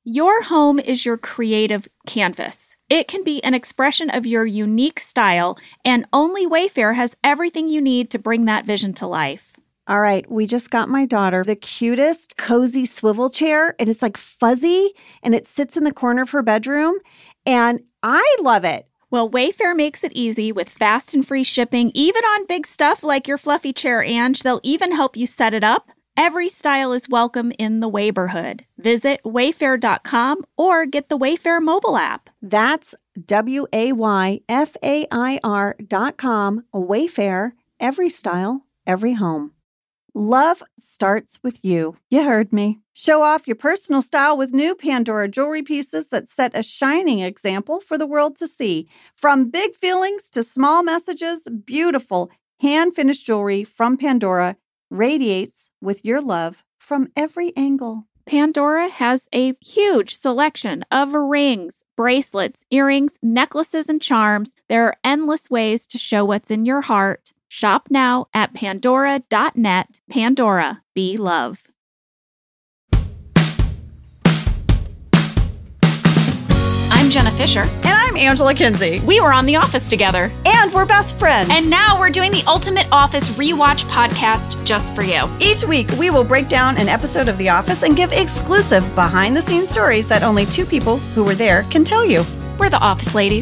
Your home is your creative canvas. It can be an expression of your unique style, and only Wayfair has everything you need to bring that vision to life. All right, we just got my daughter the cutest cozy swivel chair, and it's like fuzzy, and it sits in the corner of her bedroom, and I love it. Well, Wayfair makes it easy with fast and free shipping, even on big stuff like your fluffy chair, Ange. They'll even help you set it up. Every style is welcome in the Wayborhood. Visit wayfair.com or get the Wayfair mobile app. That's WAYFAIR.com. Wayfair, every style, every home. Love starts with you. You heard me. Show off your personal style with new Pandora jewelry pieces that set a shining example for the world to see. From big feelings to small messages, beautiful hand-finished jewelry from Pandora radiates with your love from every angle. Pandora has a huge selection of rings, bracelets, earrings, necklaces, and charms. There are endless ways to show what's in your heart. Shop now at pandora.net. Pandora, be love. I'm Jenna Fisher. And I'm Angela Kinsey. We were on The Office together. And we're best friends. And now we're doing the Ultimate Office Rewatch podcast just for you. Each week, we will break down an episode of The Office and give exclusive behind-the-scenes stories that only two people who were there can tell you. We're the Office Ladies.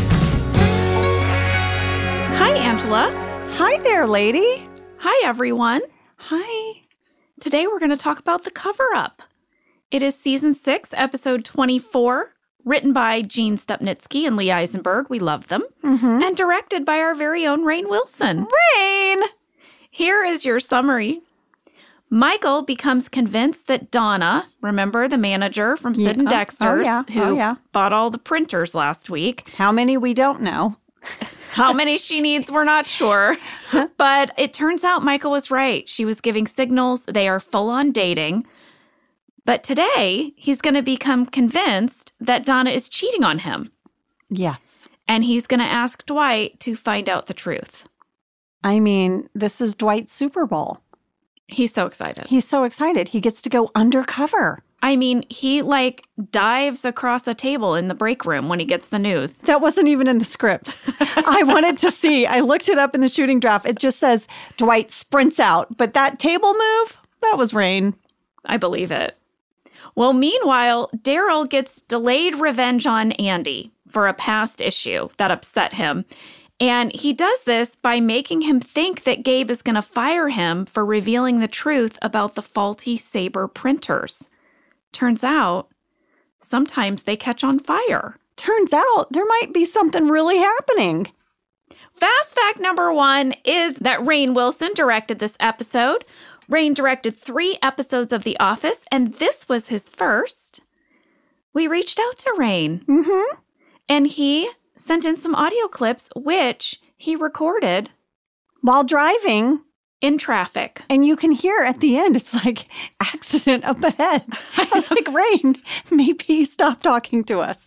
Hi, Angela. Hi there, lady. Hi, everyone. Hi. Today, we're going to talk about The Cover-Up. It is Season 6, Episode 24, written by Gene Stupnitsky and Lee Eisenberg. We love them. Mm-hmm. And directed by our very own Rainn Wilson. Rainn! Here is your summary. Michael becomes convinced that Donna, remember the manager from Sid and Dexter's, who bought all the printers last week. How many we don't know. How many she needs, we're not sure. But it turns out Michael was right. She was giving signals. They are full on dating. But today, he's going to become convinced that Donna is cheating on him. Yes. And he's going to ask Dwight to find out the truth. I mean, this is Dwight's Super Bowl. He's so excited. He's so excited. He gets to go undercover. I mean, he dives across a table in the break room when he gets the news. That wasn't even in the script. I wanted to see. I looked it up in the shooting draft. It just says Dwight sprints out. But that table move, that was Rainn. I believe it. Well, meanwhile, Daryl gets delayed revenge on Andy for a past issue that upset him. And he does this by making him think that Gabe is going to fire him for revealing the truth about the faulty Sabre printers. Turns out, sometimes they catch on fire. Turns out there might be something really happening. Fast fact number 1 is that Rainn Wilson directed this episode. Rainn directed 3 episodes of The Office, and this was his first. We reached out to Rainn. Mm-hmm. And he sent in some audio clips, which he recorded while driving in traffic. And you can hear at the end, it's like, accident up ahead. I was like, Rainn, maybe stop talking to us.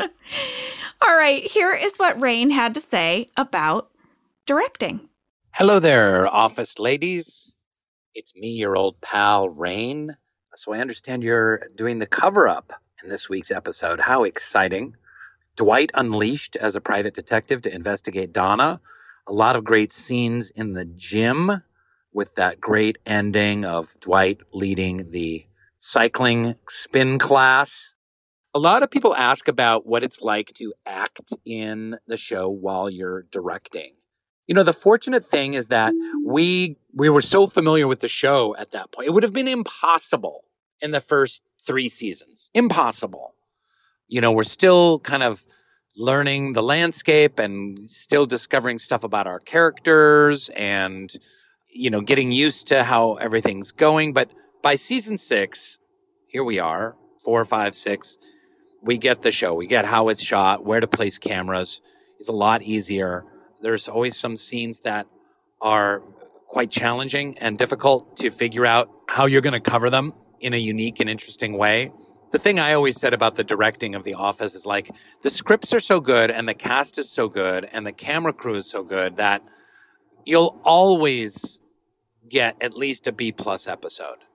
All right, here is what Rainn had to say about directing. Hello there, Office Ladies. It's me, your old pal, Rainn. So I understand you're doing the cover-up in this week's episode. How exciting. Dwight unleashed as a private detective to investigate Donna. A lot of great scenes in the gym with that great ending of Dwight leading the cycling spin class. A lot of people ask about what it's like to act in the show while you're directing. You know, the fortunate thing is that we were so familiar with the show at that point. It would have been impossible in the first 3 seasons. Impossible. You know, we're still kind of learning the landscape and still discovering stuff about our characters and, you know, getting used to how everything's going. But by season 6, here we are, 4, 5, 6, we get the show. We get how it's shot, where to place cameras. It's a lot easier. There's always some scenes that are quite challenging and difficult to figure out how you're going to cover them in a unique and interesting way. The thing I always said about the directing of The Office is like, the scripts are so good and the cast is so good and the camera crew is so good that you'll always get at least a B+ episode.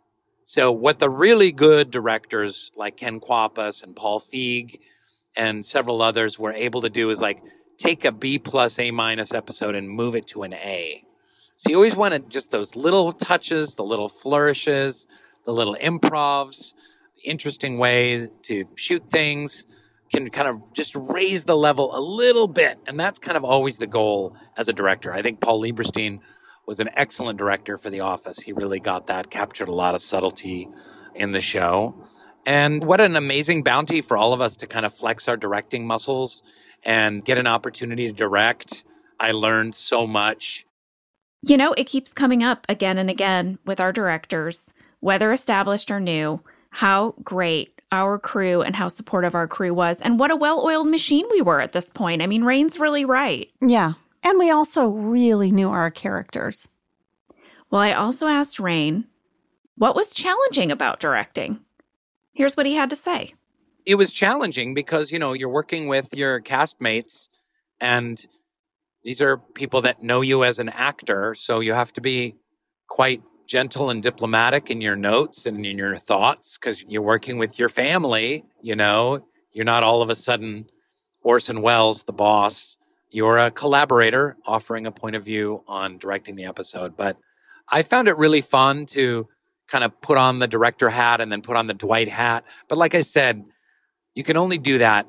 So what the really good directors like Ken Kwapis and Paul Feig and several others were able to do is like take a B+, A- episode and move it to an A. So you always wanted just those little touches, the little flourishes, the little improvs, the interesting ways to shoot things can kind of just raise the level a little bit. And that's kind of always the goal as a director. I think Paul Lieberstein was an excellent director for The Office. He really got that, captured a lot of subtlety in the show. And what an amazing bounty for all of us to kind of flex our directing muscles and get an opportunity to direct. I learned so much. You know, it keeps coming up again and again with our directors, whether established or new, how great our crew and how supportive our crew was, and what a well-oiled machine we were at this point. I mean, Rain's really right. Yeah. And we also really knew our characters. Well, I also asked Rain what was challenging about directing. Here's what he had to say. It was challenging because, you know, you're working with your castmates and these are people that know you as an actor. So you have to be quite gentle and diplomatic in your notes and in your thoughts because you're working with your family. You know, you're not all of a sudden Orson Welles, the boss. You're a collaborator offering a point of view on directing the episode. But I found it really fun to kind of put on the director hat and then put on the Dwight hat. But like I said, you can only do that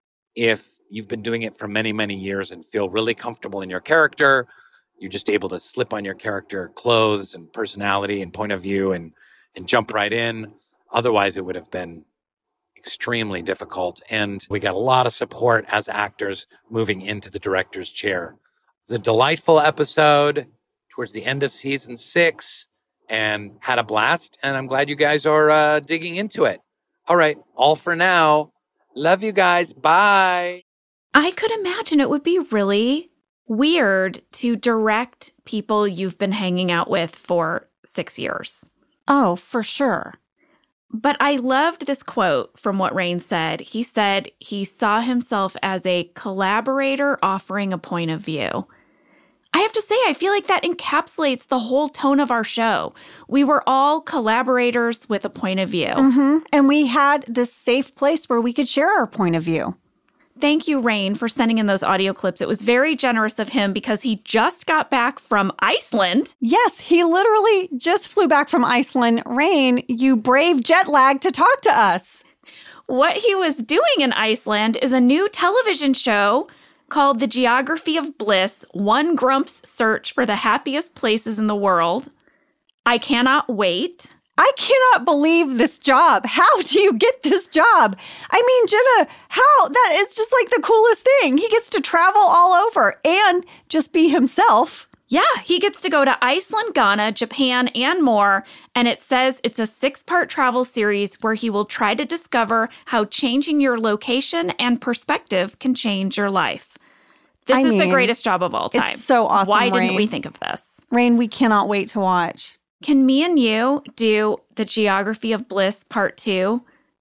if you've been doing it for many, many years and feel really comfortable in your character. You're just able to slip on your character clothes and personality and point of view and jump right in. Otherwise, it would have been extremely difficult. And we got a lot of support as actors moving into the director's chair. It was a delightful episode towards the end of season 6 and had a blast. And I'm glad you guys are digging into it. All right. All for now. Love you guys. Bye. I could imagine it would be really weird to direct people you've been hanging out with for 6 years. Oh, for sure. But I loved this quote from what Rain said. He said he saw himself as a collaborator offering a point of view. I have to say, I feel like that encapsulates the whole tone of our show. We were all collaborators with a point of view. Mm-hmm. And we had this safe place where we could share our point of view. Thank you, Rain, for sending in those audio clips. It was very generous of him because he just got back from Iceland. Yes, he literally just flew back from Iceland. Rain, you brave jet lag to talk to us. What he was doing in Iceland is a new television show called The Geography of Bliss, One Grump's Search for the Happiest Places in the World. I cannot wait. I cannot believe this job. How do you get this job? I mean, Jenna, how? That is just like the coolest thing. He gets to travel all over and just be himself. Yeah, he gets to go to Iceland, Ghana, Japan, and more. And it says it's a 6-part travel series where he will try to discover how changing your location and perspective can change your life. This is the greatest job of all time. It's so awesome, Why didn't Rain. we think of this? Rain, we cannot wait to watch. Can me and you do the Geography of Bliss Part 2?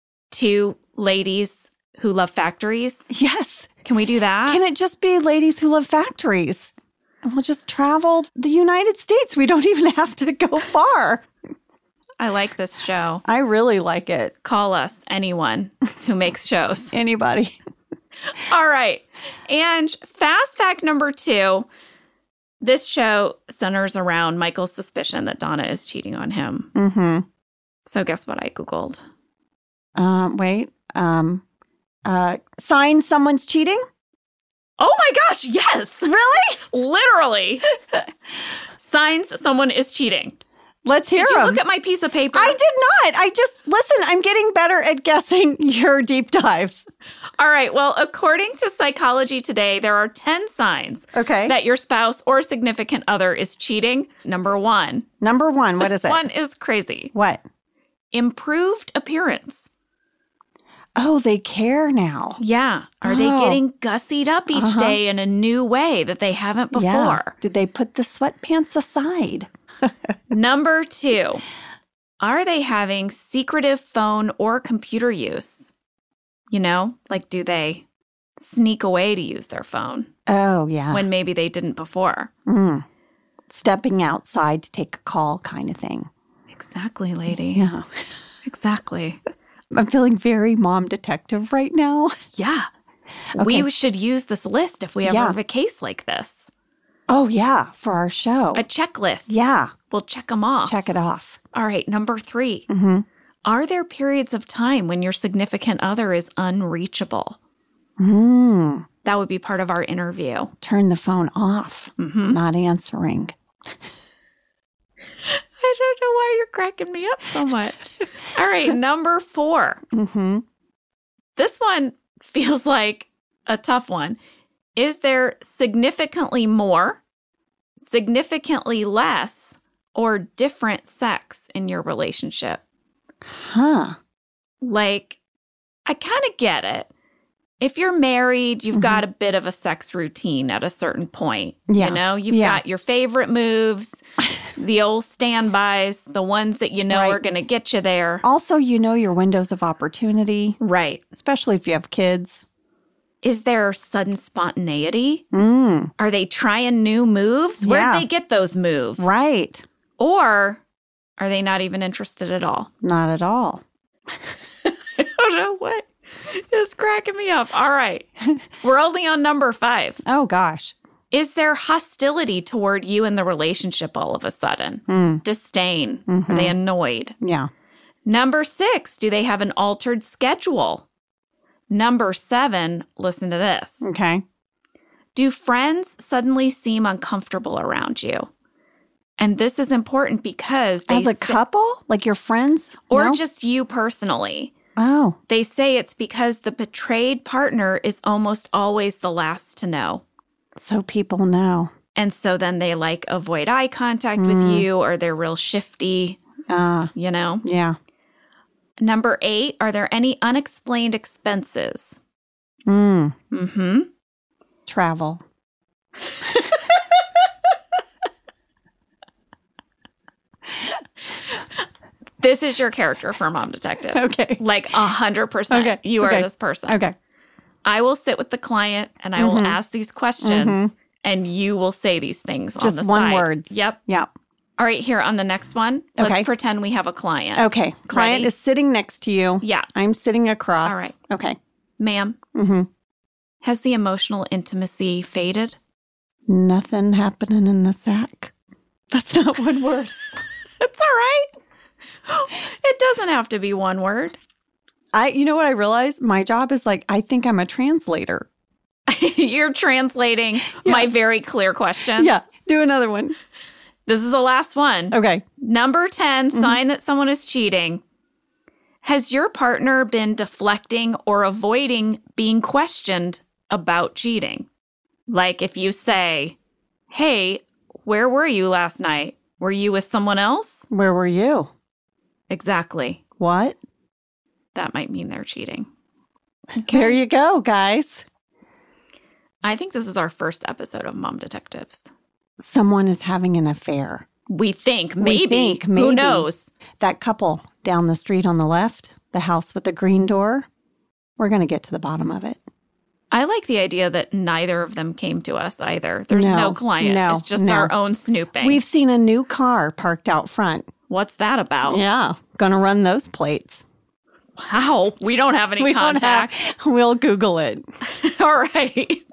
2 ladies who love factories? Yes. Can we do that? Can it just be ladies who love factories? And we'll just travel the United States. We don't even have to go far. I like this show. I really like it. Call us, anyone who makes shows. Anybody. All right. And fast fact number 2. This show centers around Michael's suspicion that Donna is cheating on him. Mm-hmm. So guess what I Googled? Sign someone's cheating? Oh my gosh, yes! Really? Literally. Signs someone is cheating. Let's hear Did you them. look at my piece of paper? I did not. Listen, I'm getting better at guessing your deep dives. All right. Well, according to Psychology Today, there are 10 signs that your spouse or significant other is cheating. Number 1. Number 1, what is it? One is crazy. What? Improved appearance. Oh, they care now. Yeah. Are they getting gussied up each day in a new way that they haven't before? Yeah. Did they put the sweatpants aside? Number 2, are they having secretive phone or computer use? You know, like do they sneak away to use their phone? Oh, yeah. When maybe they didn't before. Stepping outside to take a call kind of thing. Exactly, lady. Yeah. Exactly. I'm feeling very mom detective right now. Yeah. Okay. We should use this list if we ever have a case like this. Oh, yeah, for our show. A checklist. Yeah. We'll check them off. Check it off. All right, number 3. Mm-hmm. Are there periods of time when your significant other is unreachable? That would be part of our interview. Turn the phone off. Not answering. I don't know why you're cracking me up so much. All right, number 4. Mm-hmm. This one feels like a tough one. Is there significantly more, significantly less, or different sex in your relationship? Huh. Like, I kind of get it. If you're married, you've got a bit of a sex routine at a certain point. Yeah. You know, you've got your favorite moves, the old standbys, the ones that you know are going to get you there. Also, you know your windows of opportunity. Right. Especially if you have kids. Is there sudden spontaneity? Are they trying new moves? Where'd they get those moves? Right. Or are they not even interested at all? Not at all. I don't know what is cracking me up. All right. We're only on number 5. Oh, gosh. Is there hostility toward you in the relationship all of a sudden? Disdain? Are they annoyed? Yeah. Number 6, do they have an altered schedule? Number 7, listen to this. Okay. Do friends suddenly seem uncomfortable around you? And this is important because they as a couple? Like your friends? or No? just you personally. Oh. They say it's because the betrayed partner is almost always the last to know. So people know. And so then they like avoid eye contact with you, or they're real shifty, you know? Yeah. Number 8, are there any unexplained expenses? Travel. This is your character for Mom Detectives. Okay. Like 100%. Okay. You are Okay. this person. Okay. I will sit with the client and I will ask these questions and you will say these things Just on the one side. words. Yep. Yeah. All right, here on the next one, Okay. let's pretend we have a client. Okay. Client Ready? is sitting next to you. Yeah. I'm sitting across. All right. Okay. Ma'am, has the emotional intimacy faded? Nothing happening in the sack. That's not one word. It's all right. It doesn't have to be one word. You know what I realized? My job is like, I think I'm a translator. You're translating my very clear question. Yeah. Do another one. This is the last one. Okay. Number 10, sign that someone is cheating. Has your partner been deflecting or avoiding being questioned about cheating? Like if you say, hey, where were you last night? Were you with someone else? Where were you? Exactly. What? That might mean they're cheating. There you go, guys. I think this is our first episode of Mom Detectives. Someone is having an affair. We think, maybe. We think, Who maybe. knows? That couple down the street on the left, the house with the green door, we're going to get to the bottom of it. I like the idea that neither of them came to us either. There's No, no client. no, It's just no. our own snooping. We've seen a new car parked out front. What's that about? Yeah. Going to run those plates. How? We don't have any We don't contact. We'll Google it. All right.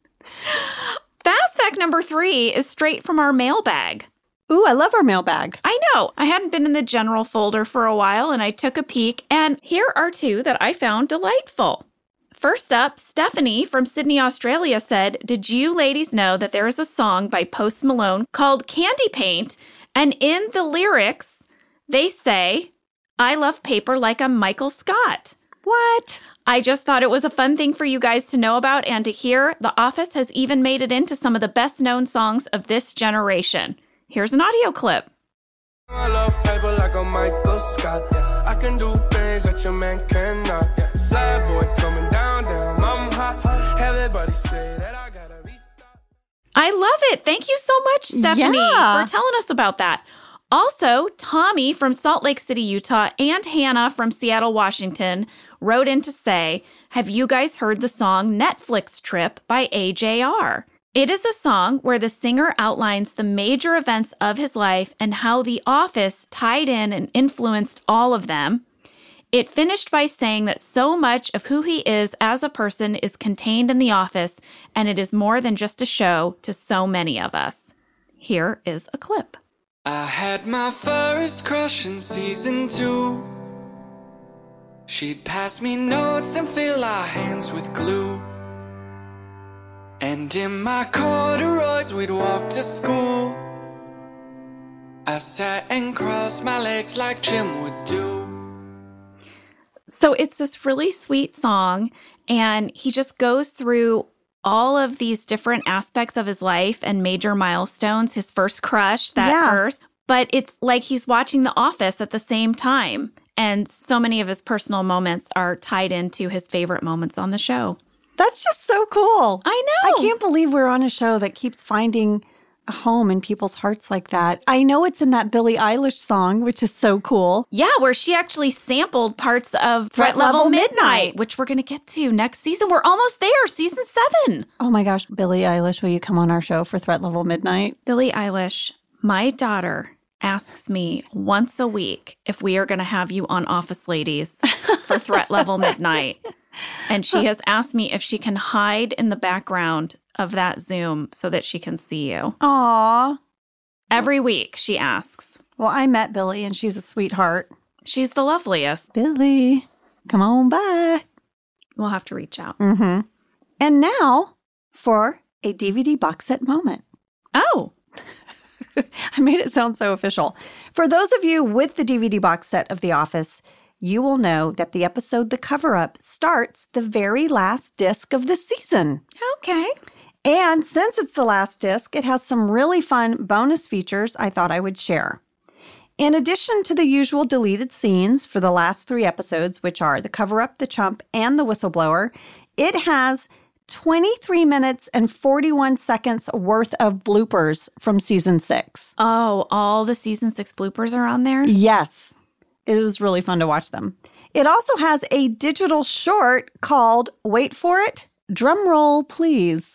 Fast fact number 3 is straight from our mailbag. Ooh, I love our mailbag. I know. I hadn't been in the general folder for a while, and I took a peek, and here are 2 that I found delightful. First up, Stephanie from Sydney, Australia said, did you ladies know that there is a song by Post Malone called Candy Paint, and in the lyrics, they say, I love paper like I'm Michael Scott. What? I just thought it was a fun thing for you guys to know about and to hear. The Office has even made it into some of the best-known songs of this generation. Here's an audio clip. I love paper like a Michael Scott. Yeah. I can do things that your man cannot. Yeah. Slide boy coming down, I'm hot. Everybody say that I gotta be stopped. I love it. Thank you so much, Stephanie, Yeah. for telling us about that. Also, Tommy from Salt Lake City, Utah, and Hannah from Seattle, Washington wrote in to say, have you guys heard the song Netflix Trip by AJR? It is a song where the singer outlines the major events of his life and how The Office tied in and influenced all of them. It finished by saying that so much of who he is as a person is contained in The Office, and it is more than just a show to so many of us. Here is a clip. I had my first crush in season 2. She'd pass me notes and fill our hands with glue. And in my corduroys we'd walk to school. I sat and crossed my legs like Jim would do. So it's this really sweet song, and he just goes through all of these different aspects of his life and major milestones, his first crush, that verse. But it's like he's watching The Office at the same time. And so many of his personal moments are tied into his favorite moments on the show. That's just so cool. I know. I can't believe we're on a show that keeps finding a home in people's hearts like that. I know it's in that Billie Eilish song, which is so cool. Yeah, where she actually sampled parts of Threat Level Midnight, which we're going to get to next season. We're almost there, season 7. Oh my gosh, Billie Eilish, will you come on our show for Threat Level Midnight? Billie Eilish, my daughter asks me once a week if we are going to have you on Office Ladies for Threat Level Midnight. And she has asked me if she can hide in the background of that Zoom so that she can see you. Aw. Every week she asks. Well, I met Billie and she's a sweetheart. She's the loveliest. Billie, come on by. We'll have to reach out. Mm-hmm. And now for a DVD box set moment. Oh. I made it sound so official. For those of you with the DVD box set of The Office, you will know that the episode The Cover-Up starts the very last disc of the season. Okay. And since it's the last disc, it has some really fun bonus features I thought I would share. In addition to the usual deleted scenes for the last 3 episodes, which are The Cover-Up, The Chump, and The Whistleblower, it has 23 minutes and 41 seconds worth of bloopers from season 6. Oh, all the season 6 bloopers are on there? Yes. It was really fun to watch them. It also has a digital short called, wait for it, drum roll, please.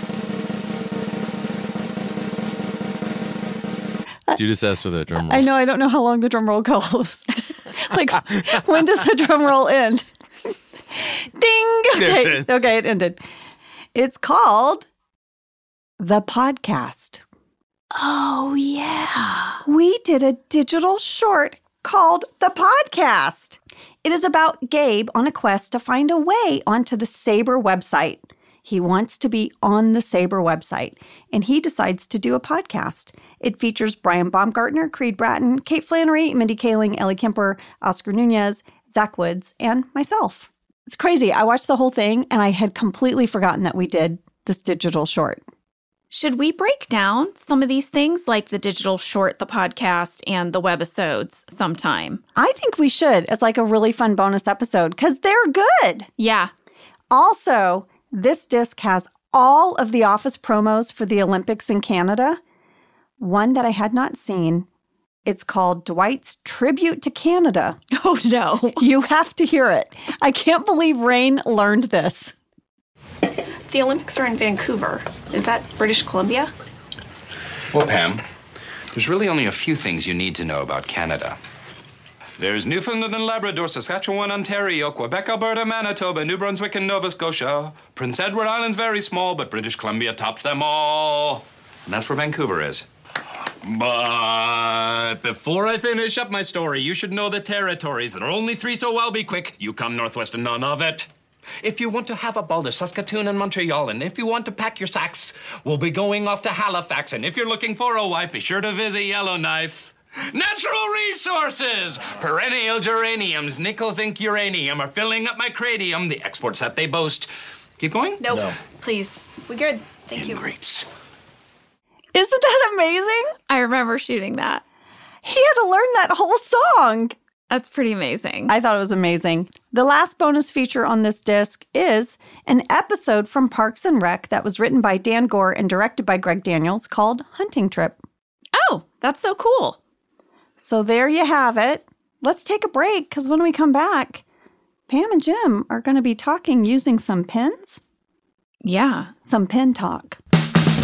You just asked for the drum roll. I know, I don't know how long the drum roll goes. Like, when does the drum roll end? Ding! There it is. Okay, it ended. It's called The Podcast. Oh, yeah. We did a digital short called The Podcast. It is about Gabe on a quest to find a way onto the Sabre website. He wants to be on the Sabre website, and he decides to do a podcast. It features Brian Baumgartner, Creed Bratton, Kate Flannery, Mindy Kaling, Ellie Kemper, Oscar Nunez, Zach Woods, and myself. It's crazy. I watched the whole thing, and I had completely forgotten that we did this digital short. Should we break down some of these things like the digital short, the podcast, and the webisodes sometime? I think we should as like a really fun bonus episode because they're good. Yeah. Also, this disc has all of the Office promos for the Olympics in Canada. One that I had not seen. It's called Dwight's Tribute to Canada. Oh, no. You have to hear it. I can't believe Rain learned this. The Olympics are in Vancouver. Is that British Columbia? Well, Pam, there's really only a few things you need to know about Canada. There's Newfoundland and Labrador, Saskatchewan, Ontario, Quebec, Alberta, Manitoba, New Brunswick, and Nova Scotia. Prince Edward Island's very small, but British Columbia tops them all. And that's where Vancouver is. But before I finish up my story, you should know the territories. There are only 3, so I'll be quick. Yukon, Northwest, and none of it. If you want to have a ball, there's Saskatoon and Montreal. And if you want to pack your sacks, we'll be going off to Halifax. And if you're looking for a wife, be sure to visit Yellowknife. Natural resources! Perennial geraniums, nickel, zinc, uranium are filling up my cranium, the exports that they boast. Keep going? Nope. No. Please. We good. Thank you. Great. Isn't that amazing? I remember shooting that. He had to learn that whole song. That's pretty amazing. I thought it was amazing. The last bonus feature on this disc is an episode from Parks and Rec that was written by Dan Gore and directed by Greg Daniels called Hunting Trip. Oh, that's so cool. So there you have it. Let's take a break because when we come back, Pam and Jim are going to be talking using some pens. Yeah. Some pen talk.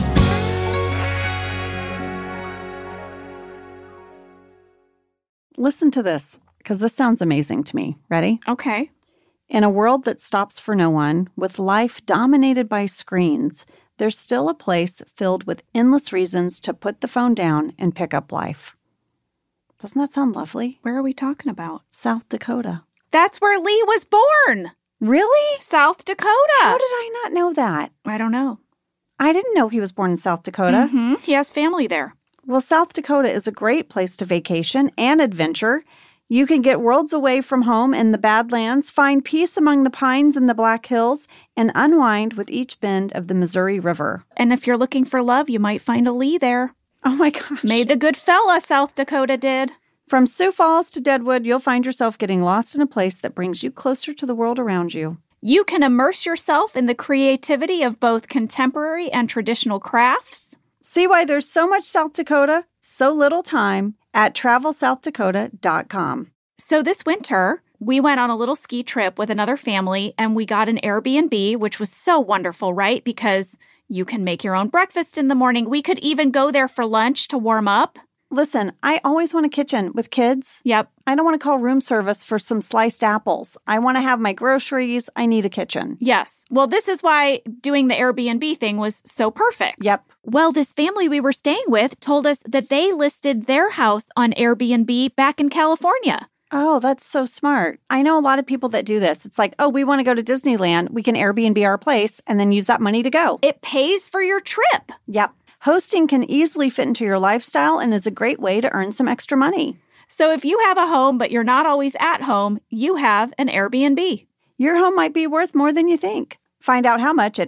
Listen to this, because this sounds amazing to me. Ready? Okay. In a world that stops for no one, with life dominated by screens, there's still a place filled with endless reasons to put the phone down and pick up life. Doesn't that sound lovely? Where are we talking about? South Dakota. That's where Lee was born. Really? South Dakota. How did I not know that? I don't know. I didn't know he was born in South Dakota. Mm-hmm. He has family there. Well, South Dakota is a great place to vacation and adventure. You can get worlds away from home in the Badlands, find peace among the pines in the Black Hills, and unwind with each bend of the Missouri River. And if you're looking for love, you might find a Lee there. Oh my gosh. Made a good fella, South Dakota did. From Sioux Falls to Deadwood, you'll find yourself getting lost in a place that brings you closer to the world around you. You can immerse yourself in the creativity of both contemporary and traditional crafts. See why there's so much South Dakota, so little time at TravelSouthDakota.com. So this winter, we went on a little ski trip with another family, and we got an Airbnb, which was so wonderful, right? Because you can make your own breakfast in the morning. We could even go there for lunch to warm up. Listen, I always want a kitchen with kids. Yep. I don't want to call room service for some sliced apples. I want to have my groceries. I need a kitchen. Yes. Well, this is why doing the Airbnb thing was so perfect. Yep. Well, this family we were staying with told us that they listed their house on Airbnb back in California. Oh, that's so smart. I know a lot of people that do this. It's like, oh, we want to go to Disneyland. We can Airbnb our place and then use that money to go. It pays for your trip. Yep. Hosting can easily fit into your lifestyle and is a great way to earn some extra money. So if you have a home, but you're not always at home, you have an Airbnb. Your home might be worth more than you think. Find out how much at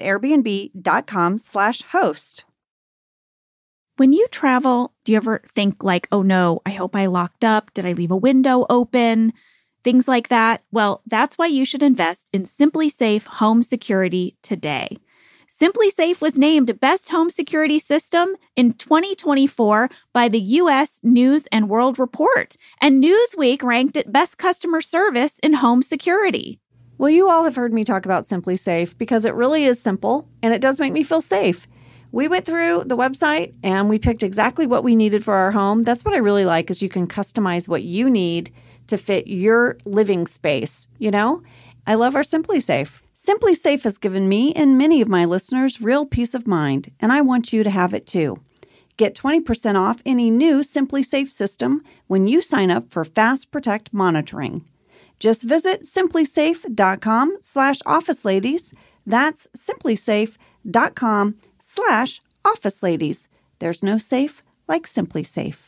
airbnb.com/host. When you travel, do you ever think like, oh no, I hope I locked up? Did I leave a window open? Things like that. Well, that's why you should invest in Simply Safe Home Security today. Simply Safe was named Best Home Security System in 2024 by the U.S. News and World Report, and Newsweek ranked it Best Customer Service in Home Security. Well, you all have heard me talk about Simply Safe because it really is simple, and it does make me feel safe. We went through the website, and we picked exactly what we needed for our home. That's what I really like, is you can customize what you need to fit your living space, you know? I love our Simply Safe. Simply Safe has given me and many of my listeners real peace of mind, and I want you to have it too. Get 20% off any new Simply Safe system when you sign up for Fast Protect monitoring. Just visit simplysafe.com/officeladies. That's simplysafe.com/officeladies. There's no safe like Simply Safe.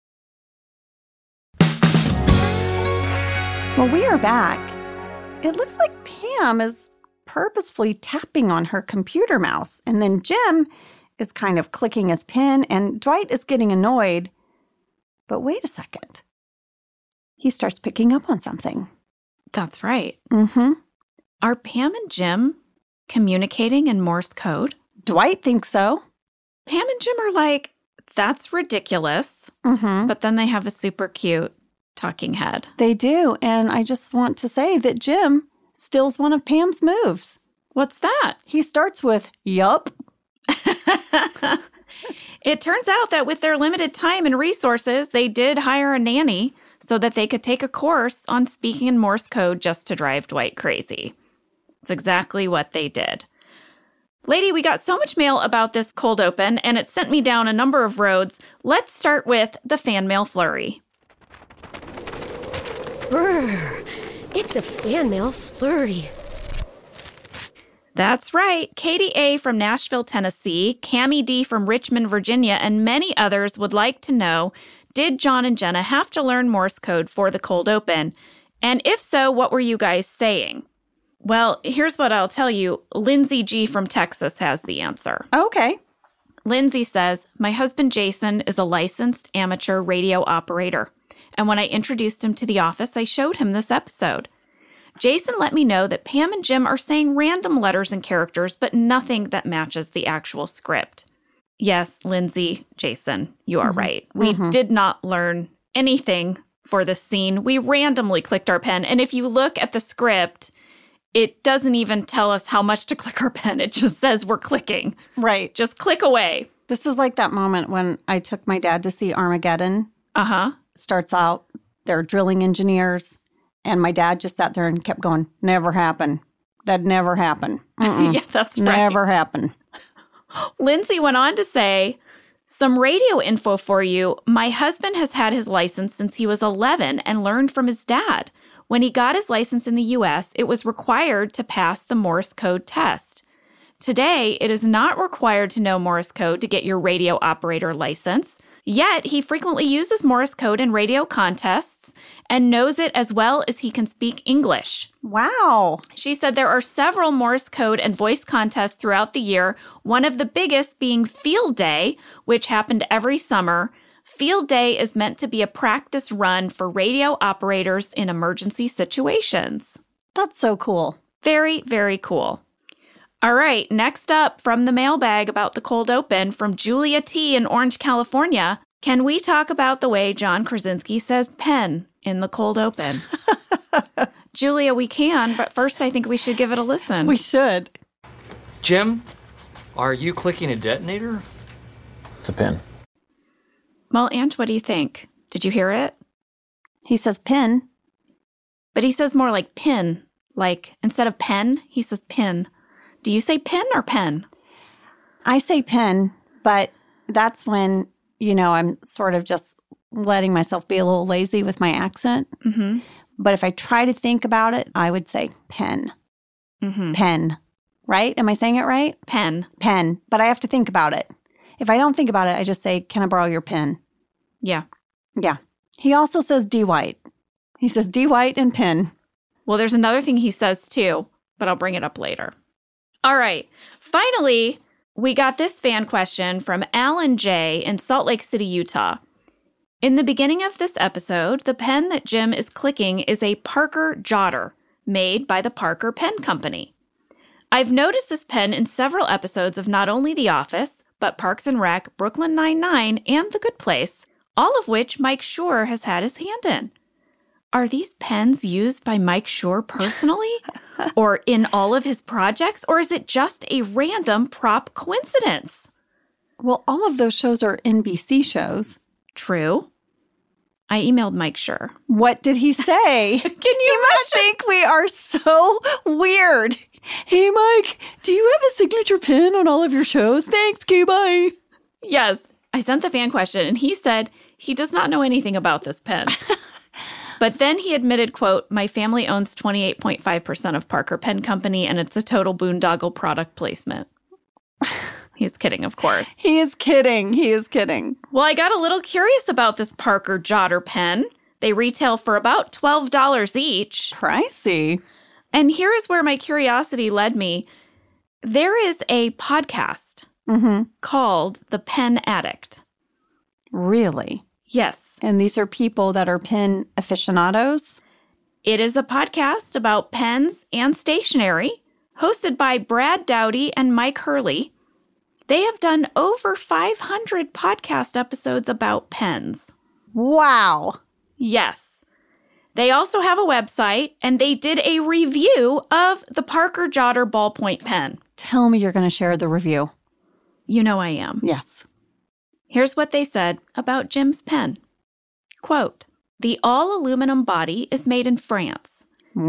Well, we are back. It looks like Pam is purposefully tapping on her computer mouse, and then Jim is kind of clicking his pen, and Dwight is getting annoyed. But wait a second. He starts picking up on something. That's right. Mm-hmm. Are Pam and Jim communicating in Morse code? Dwight thinks so. Pam and Jim are like, that's ridiculous. Mm-hmm. But then they have a super cute talking head. They do, and I just want to say that Jim steals one of Pam's moves. What's that? He starts with, yup. It turns out that with their limited time and resources, they did hire a nanny so that they could take a course on speaking in Morse code just to drive Dwight crazy. It's exactly what they did. Lady, we got so much mail about this cold open, and it sent me down a number of roads. Let's start with the fan mail flurry. Brr, it's a fan mail flurry. That's right. Katie A. from Nashville, Tennessee, Cammie D. from Richmond, Virginia, and many others would like to know, did John and Jenna have to learn Morse code for the cold open? And if so, what were you guys saying? Well, here's what I'll tell you. Lindsay G. from Texas has the answer. Okay. Lindsay says, my husband Jason is a licensed amateur radio operator. And when I introduced him to the office, I showed him this episode. Jason let me know that Pam and Jim are saying random letters and characters, but nothing that matches the actual script. Yes, Lindsay, Jason, you are right. We did not learn anything for this scene. We randomly clicked our pen. And if you look at the script, it doesn't even tell us how much to click our pen. It just says we're clicking. Right. Just click away. This is like that moment when I took my dad to see Armageddon. Uh-huh. Starts out They're drilling engineers. And my dad just sat there and kept going, never happened. That never happened. Yeah, that's right. Never happened. Lindsay went on to say, some radio info for you. My husband has had his license since he was 11 and learned from his dad. When he got his license in the U.S., it was required to pass the Morse code test. Today, it is not required to know Morse code to get your radio operator license. Yet, he frequently uses Morse code in radio contests and knows it as well as he can speak English. Wow. She said there are several Morse code and voice contests throughout the year, one of the biggest being Field Day, which happened every summer. Field Day is meant to be a practice run for radio operators in emergency situations. That's so cool. Very, very cool. All right, next up from the mailbag about the cold open from Julia T. in Orange, California. Can we talk about the way John Krasinski says pen in the cold open? Julia, we can, but first I think we should give it a listen. We should. Jim, are you clicking a detonator? It's a pin. Well, Ant, what do you think? Did you hear it? He says pin. But he says more like pin. Like, instead of pen, he says pin. Do you say pin or pen? I say pen, but that's when, I'm sort of just letting myself be a little lazy with my accent. Mm-hmm. But if I try to think about it, I would say pen. Mm-hmm. Pen. Right? Am I saying it right? Pen. Pen. But I have to think about it. If I don't think about it, I just say, can I borrow your pen? Yeah. Yeah. He also says D. White. He says D. White and pen. Well, there's another thing he says too, but I'll bring it up later. All right. Finally, we got this fan question from Alan J. in Salt Lake City, Utah. In the beginning of this episode, the pen that Jim is clicking is a Parker Jotter made by the Parker Pen Company. I've noticed this pen in several episodes of not only The Office, but Parks and Rec, Brooklyn Nine-Nine, and The Good Place, all of which Mike Schur has had his hand in. Are these pens used by Mike Schur personally? Or in all of his projects? Or is it just a random prop coincidence? Well, all of those shows are NBC shows. True. I emailed Mike Schur. What did he say? Can you must think we are so weird. Hey, Mike, do you have a signature pen on all of your shows? Thanks, bye. Yes. I sent the fan question, and he said he does not know anything about this pen. But then he admitted, quote, my family owns 28.5% of Parker Pen Company, and it's a total boondoggle product placement. He's kidding, of course. He is kidding. He is kidding. Well, I got a little curious about this Parker Jotter pen. They retail for about $12 each. Pricey. And here is where my curiosity led me. There is a podcast called The Pen Addict. Really? Yes. And these are people that are pen aficionados? It is a podcast about pens and stationery, hosted by Brad Dowdy and Mike Hurley. They have done over 500 podcast episodes about pens. Wow. Yes. They also have a website, and they did a review of the Parker Jotter ballpoint pen. Tell me you're going to share the review. You know I am. Yes. Here's what they said about Jim's pen. Quote, the all-aluminum body is made in France.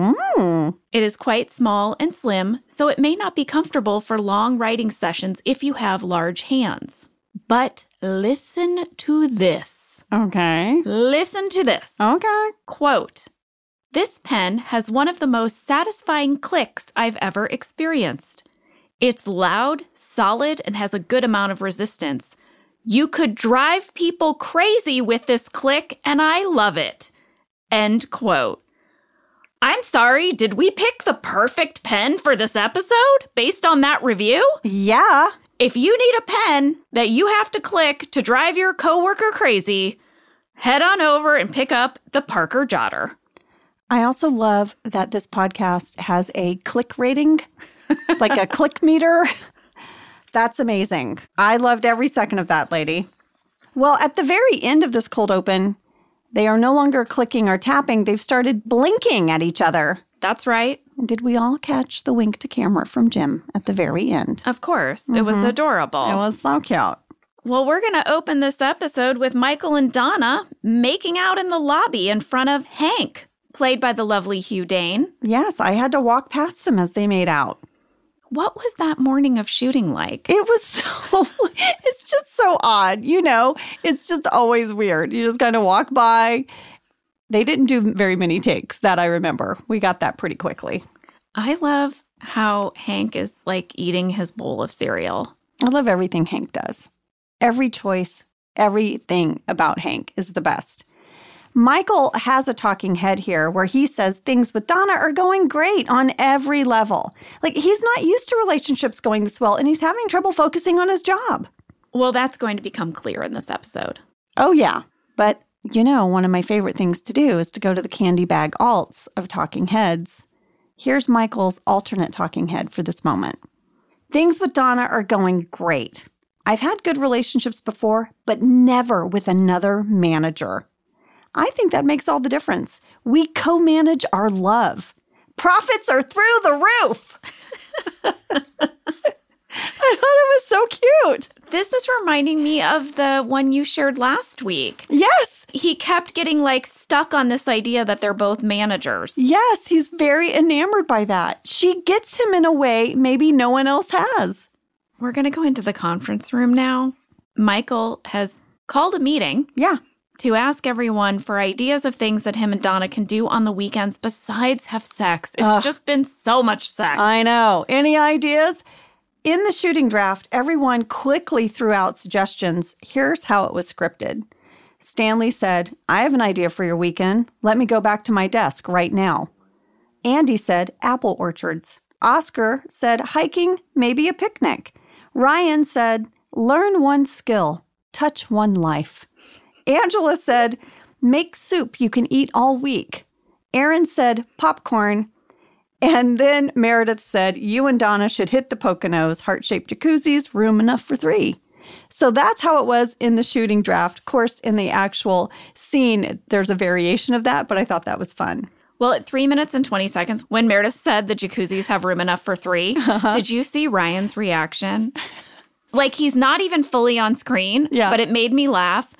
It is quite small and slim, so it may not be comfortable for long writing sessions if you have large hands. But listen to this. Okay. Listen to this. Okay. Quote, this pen has one of the most satisfying clicks I've ever experienced. It's loud, solid, and has a good amount of resistance. You could drive people crazy with this click, and I love it. End quote. I'm sorry, did we pick the perfect pen for this episode based on that review? Yeah. If you need a pen that you have to click to drive your coworker crazy, head on over and pick up the Parker Jotter. I also love that this podcast has a click rating, like a click meter. That's amazing. I loved every second of that, lady. Well, at the very end of this cold open, they are no longer clicking or tapping. They've started blinking at each other. That's right. Did we all catch the wink to camera from Jim at the very end? Of course. It was adorable. It was so cute. Well, we're going to open this episode with Michael and Donna making out in the lobby in front of Hank, played by the lovely Hugh Dane. Yes, I had to walk past them as they made out. What was that morning of shooting like? It was it's just so odd, It's just always weird. You just kind of walk by. They didn't do very many takes that I remember. We got that pretty quickly. I love how Hank is like eating his bowl of cereal. I love everything Hank does. Every choice, everything about Hank is the best. Michael has a talking head here where he says things with Donna are going great on every level. Like, he's not used to relationships going this well, and he's having trouble focusing on his job. Well, that's going to become clear in this episode. Oh, yeah. But, one of my favorite things to do is to go to the candy bag alts of talking heads. Here's Michael's alternate talking head for this moment. Things with Donna are going great. I've had good relationships before, but never with another manager. I think that makes all the difference. We co-manage our love. Profits are through the roof. I thought it was so cute. This is reminding me of the one you shared last week. Yes. He kept getting stuck on this idea that they're both managers. Yes, he's very enamored by that. She gets him in a way maybe no one else has. We're going to go into the conference room now. Michael has called a meeting. Yeah. To ask everyone for ideas of things that him and Donna can do on the weekends besides have sex. It's just been so much sex. I know. Any ideas? In the shooting draft, everyone quickly threw out suggestions. Here's how it was scripted. Stanley said, I have an idea for your weekend. Let me go back to my desk right now. Andy said, apple orchards. Oscar said, hiking, maybe a picnic. Ryan said, learn one skill, touch one life. Angela said, make soup you can eat all week. Aaron said, popcorn. And then Meredith said, you and Donna should hit the Poconos, heart-shaped jacuzzis, room enough for 3. So that's how it was in the shooting draft. Of course, in the actual scene, there's a variation of that, but I thought that was fun. Well, at 3 minutes and 20 seconds, when Meredith said the jacuzzis have room enough for 3, did you see Ryan's reaction? He's not even fully on screen, but it made me laugh.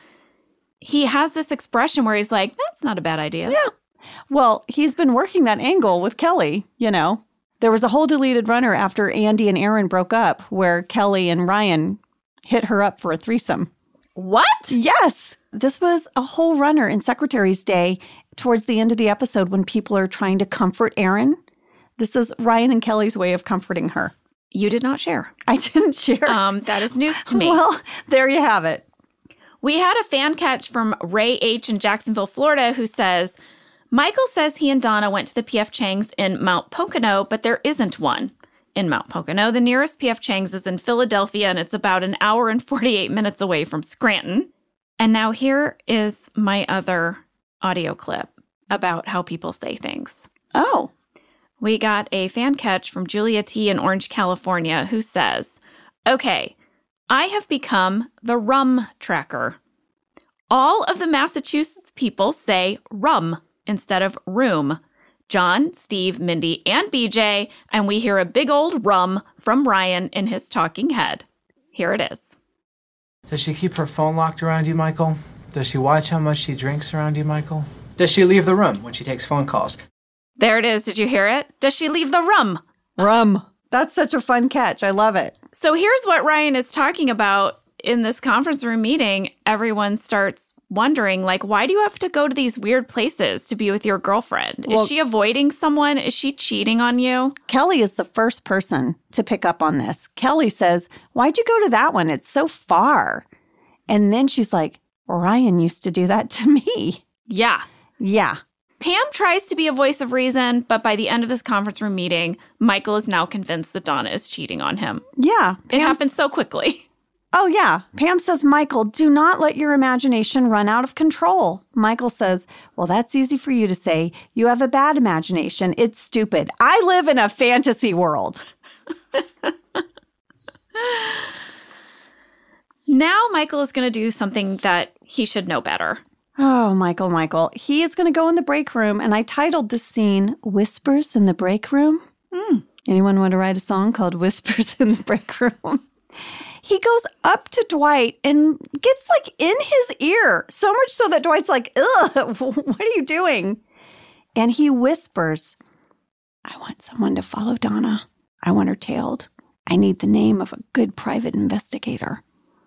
He has this expression where he's like, that's not a bad idea. Yeah. Well, he's been working that angle with Kelly, There was a whole deleted runner after Andy and Aaron broke up where Kelly and Ryan hit her up for a threesome. What? Yes. This was a whole runner in Secretary's Day towards the end of the episode when people are trying to comfort Aaron. This is Ryan and Kelly's way of comforting her. You did not share. I didn't share. That is news to me. Well, there you have it. We had a fan catch from Ray H. in Jacksonville, Florida, who says, Michael says he and Donna went to the P.F. Chang's in Mount Pocono, but there isn't one. In Mount Pocono, the nearest P.F. Chang's is in Philadelphia, and it's about an hour and 48 minutes away from Scranton. And now here is my other audio clip about how people say things. Oh. We got a fan catch from Julia T. in Orange, California, who says, okay, I have become the rum tracker. All of the Massachusetts people say rum instead of room. John, Steve, Mindy, and BJ, and we hear a big old rum from Ryan in his talking head. Here it is. Does she keep her phone locked around you, Michael? Does she watch how much she drinks around you, Michael? Does she leave the room when she takes phone calls? There it is. Did you hear it? Does she leave the rum? Rum. That's such a fun catch. I love it. So here's what Ryan is talking about in this conference room meeting. Everyone starts wondering, why do you have to go to these weird places to be with your girlfriend? Is she avoiding someone? Is she cheating on you? Kelly is the first person to pick up on this. Kelly says, why'd you go to that one? It's so far. And then she's like, Ryan used to do that to me. Yeah. Yeah. Pam tries to be a voice of reason, but by the end of this conference room meeting, Michael is now convinced that Donna is cheating on him. Yeah. It happens so quickly. Oh, yeah. Pam says, Michael, do not let your imagination run out of control. Michael says, well, that's easy for you to say. You have a bad imagination. It's stupid. I live in a fantasy world. Now Michael is going to do something that he should know better. Oh, Michael. He is going to go in the break room, and I titled this scene, Whispers in the Break Room. Anyone want to write a song called Whispers in the Break Room? He goes up to Dwight and gets like in his ear, so much so that Dwight's like, ugh, what are you doing? And he whispers, I want someone to follow Donna. I want her tailed. I need the name of a good private investigator.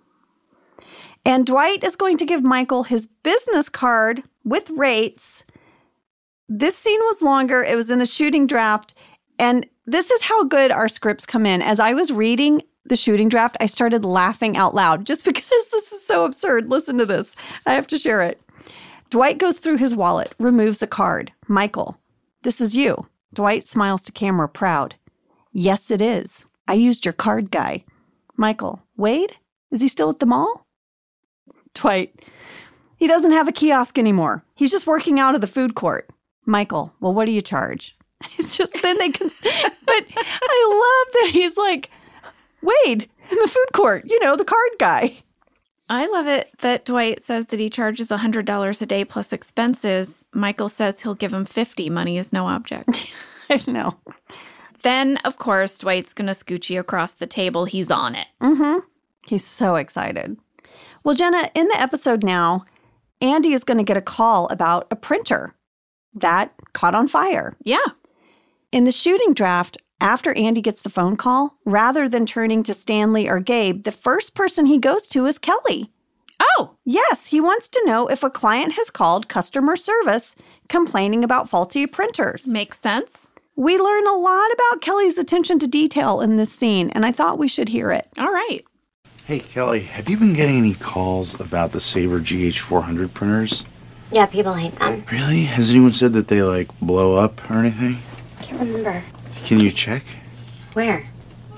And Dwight is going to give Michael his business card with rates. This scene was longer. It was in the shooting draft. And this is how good our scripts come in. As I was reading the shooting draft, I started laughing out loud just because this is so absurd. Listen to this. I have to share it. Dwight goes through his wallet, removes a card. Michael, this is you. Dwight smiles to camera, proud. Yes, it is. I used your card guy. Michael, Wade? Is he still at the mall? Dwight, he doesn't have a kiosk anymore. He's just working out of the food court. Michael, well, what do you charge? It's just then they can, but I love that he's like, Wade, in the food court, the card guy. I love it that Dwight says that he charges $100 a day plus expenses. Michael says he'll give him $50. Money is no object. I know. Then, of course, Dwight's going to scooch you across the table. He's on it. Mm-hmm. He's so excited. Well, Jenna, in the episode now, Andy is going to get a call about a printer that caught on fire. Yeah. In the shooting draft, after Andy gets the phone call, rather than turning to Stanley or Gabe, the first person he goes to is Kelly. Oh! Yes, he wants to know if a client has called customer service complaining about faulty printers. Makes sense. We learn a lot about Kelly's attention to detail in this scene, and I thought we should hear it. All right. Hey, Kelly, have you been getting any calls about the Sabre GH400 printers? Yeah, people hate them. Really? Has anyone said that they, blow up or anything? I can't remember. Can you check? Where?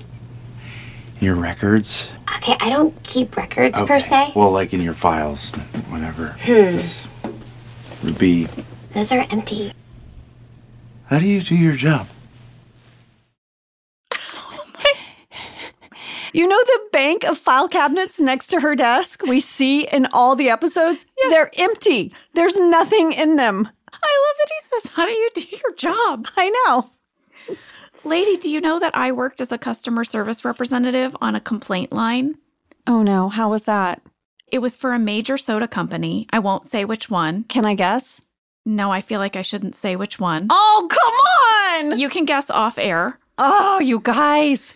In your records? Okay, I don't keep records per se. Well, in your files, whatever. This would be... Those are empty. How do you do your job? You know the bank of file cabinets next to her desk we see in all the episodes? Yes. They're empty. There's nothing in them. I love that he says, how do you do your job? I know. Lady, do you know that I worked as a customer service representative on a complaint line? Oh, no. How was that? It was for a major soda company. I won't say which one. Can I guess? No, I feel like I shouldn't say which one. Oh, come on! You can guess off air. Oh, you guys.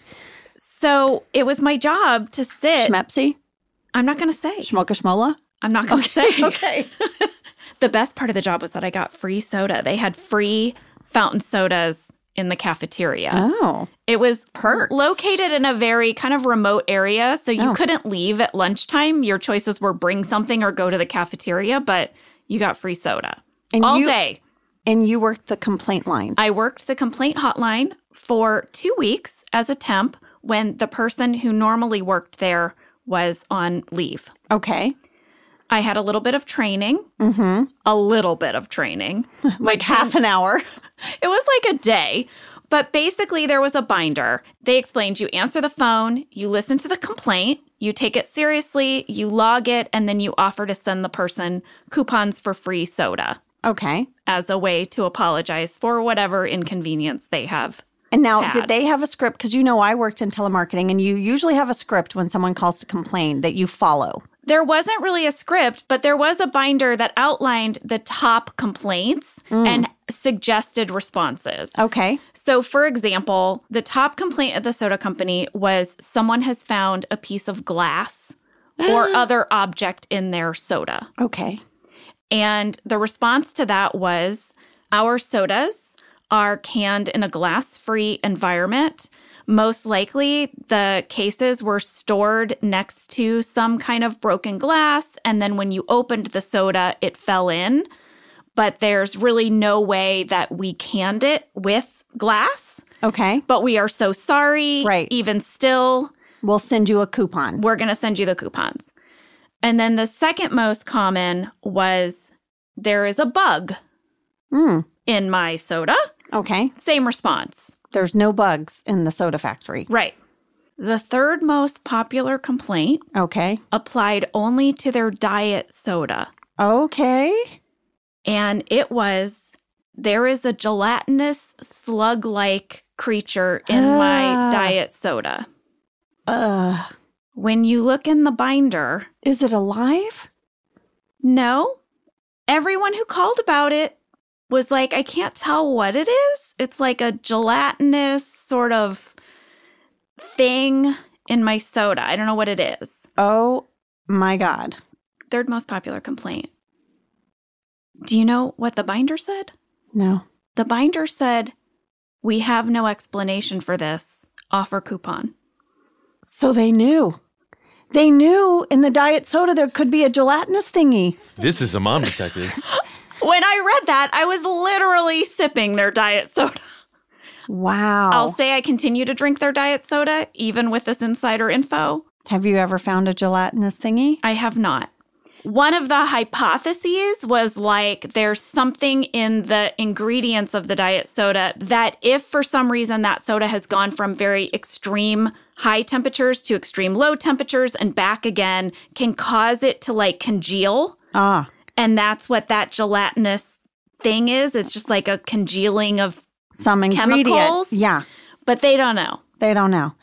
So it was my job to sit. Schmepsy? I'm not going to say. Schmoka Schmola? I'm not going to say. Okay. The best part of the job was that I got free soda. They had free fountain sodas in the cafeteria. Oh. It was perks. Located in a very kind of remote area, so you couldn't leave at lunchtime. Your choices were bring something or go to the cafeteria, but you got free soda all day. And you worked the complaint line. I worked the complaint hotline for 2 weeks as a temp when the person who normally worked there was on leave. Okay. I had a little bit of training. Mm-hmm. A little bit of training. Half an hour. It was like a day. But basically, there was a binder. They explained you answer the phone, you listen to the complaint, you take it seriously, you log it, and then you offer to send the person coupons for free soda. Okay. As a way to apologize for whatever inconvenience they have. And now, did they have a script? Because I worked in telemarketing, and you usually have a script when someone calls to complain that you follow. There wasn't really a script, but there was a binder that outlined the top complaints and suggested responses. Okay. So, for example, the top complaint at the soda company was someone has found a piece of glass or other object in their soda. Okay. And the response to that was, our sodas are canned in a glass-free environment. Most likely, the cases were stored next to some kind of broken glass, and then when you opened the soda, it fell in. But there's really no way that we canned it with glass. Okay. But we are so sorry. Right. Even still, we'll send you a coupon. We're going to send you the coupons. And then the second most common was, there is a bug in my soda. Okay. Same response. There's no bugs in the soda factory. Right. The third most popular complaint applied only to their diet soda. Okay. And it was, there is a gelatinous slug-like creature in my diet soda. When you look in the binder... Is it alive? No. Everyone who called about it was like, I can't tell what it is. It's like a gelatinous sort of thing in my soda. I don't know what it is. Oh, my God. Third most popular complaint. Do you know what the binder said? No. The binder said, we have no explanation for this. Offer coupon. So they knew. They knew in the diet soda there could be a gelatinous thingy. This is a mom detective. When I read that, I was literally sipping their diet soda. Wow. I'll say I continue to drink their diet soda, even with this insider info. Have you ever found a gelatinous thingy? I have not. One of the hypotheses was like there's something in the ingredients of the diet soda that if for some reason that soda has gone from very extreme high temperatures to extreme low temperatures and back again, can cause it to like congeal. Ah. And that's what that gelatinous thing is. It's just like a congealing of some ingredient. Chemicals. Yeah. But they don't know. They don't know.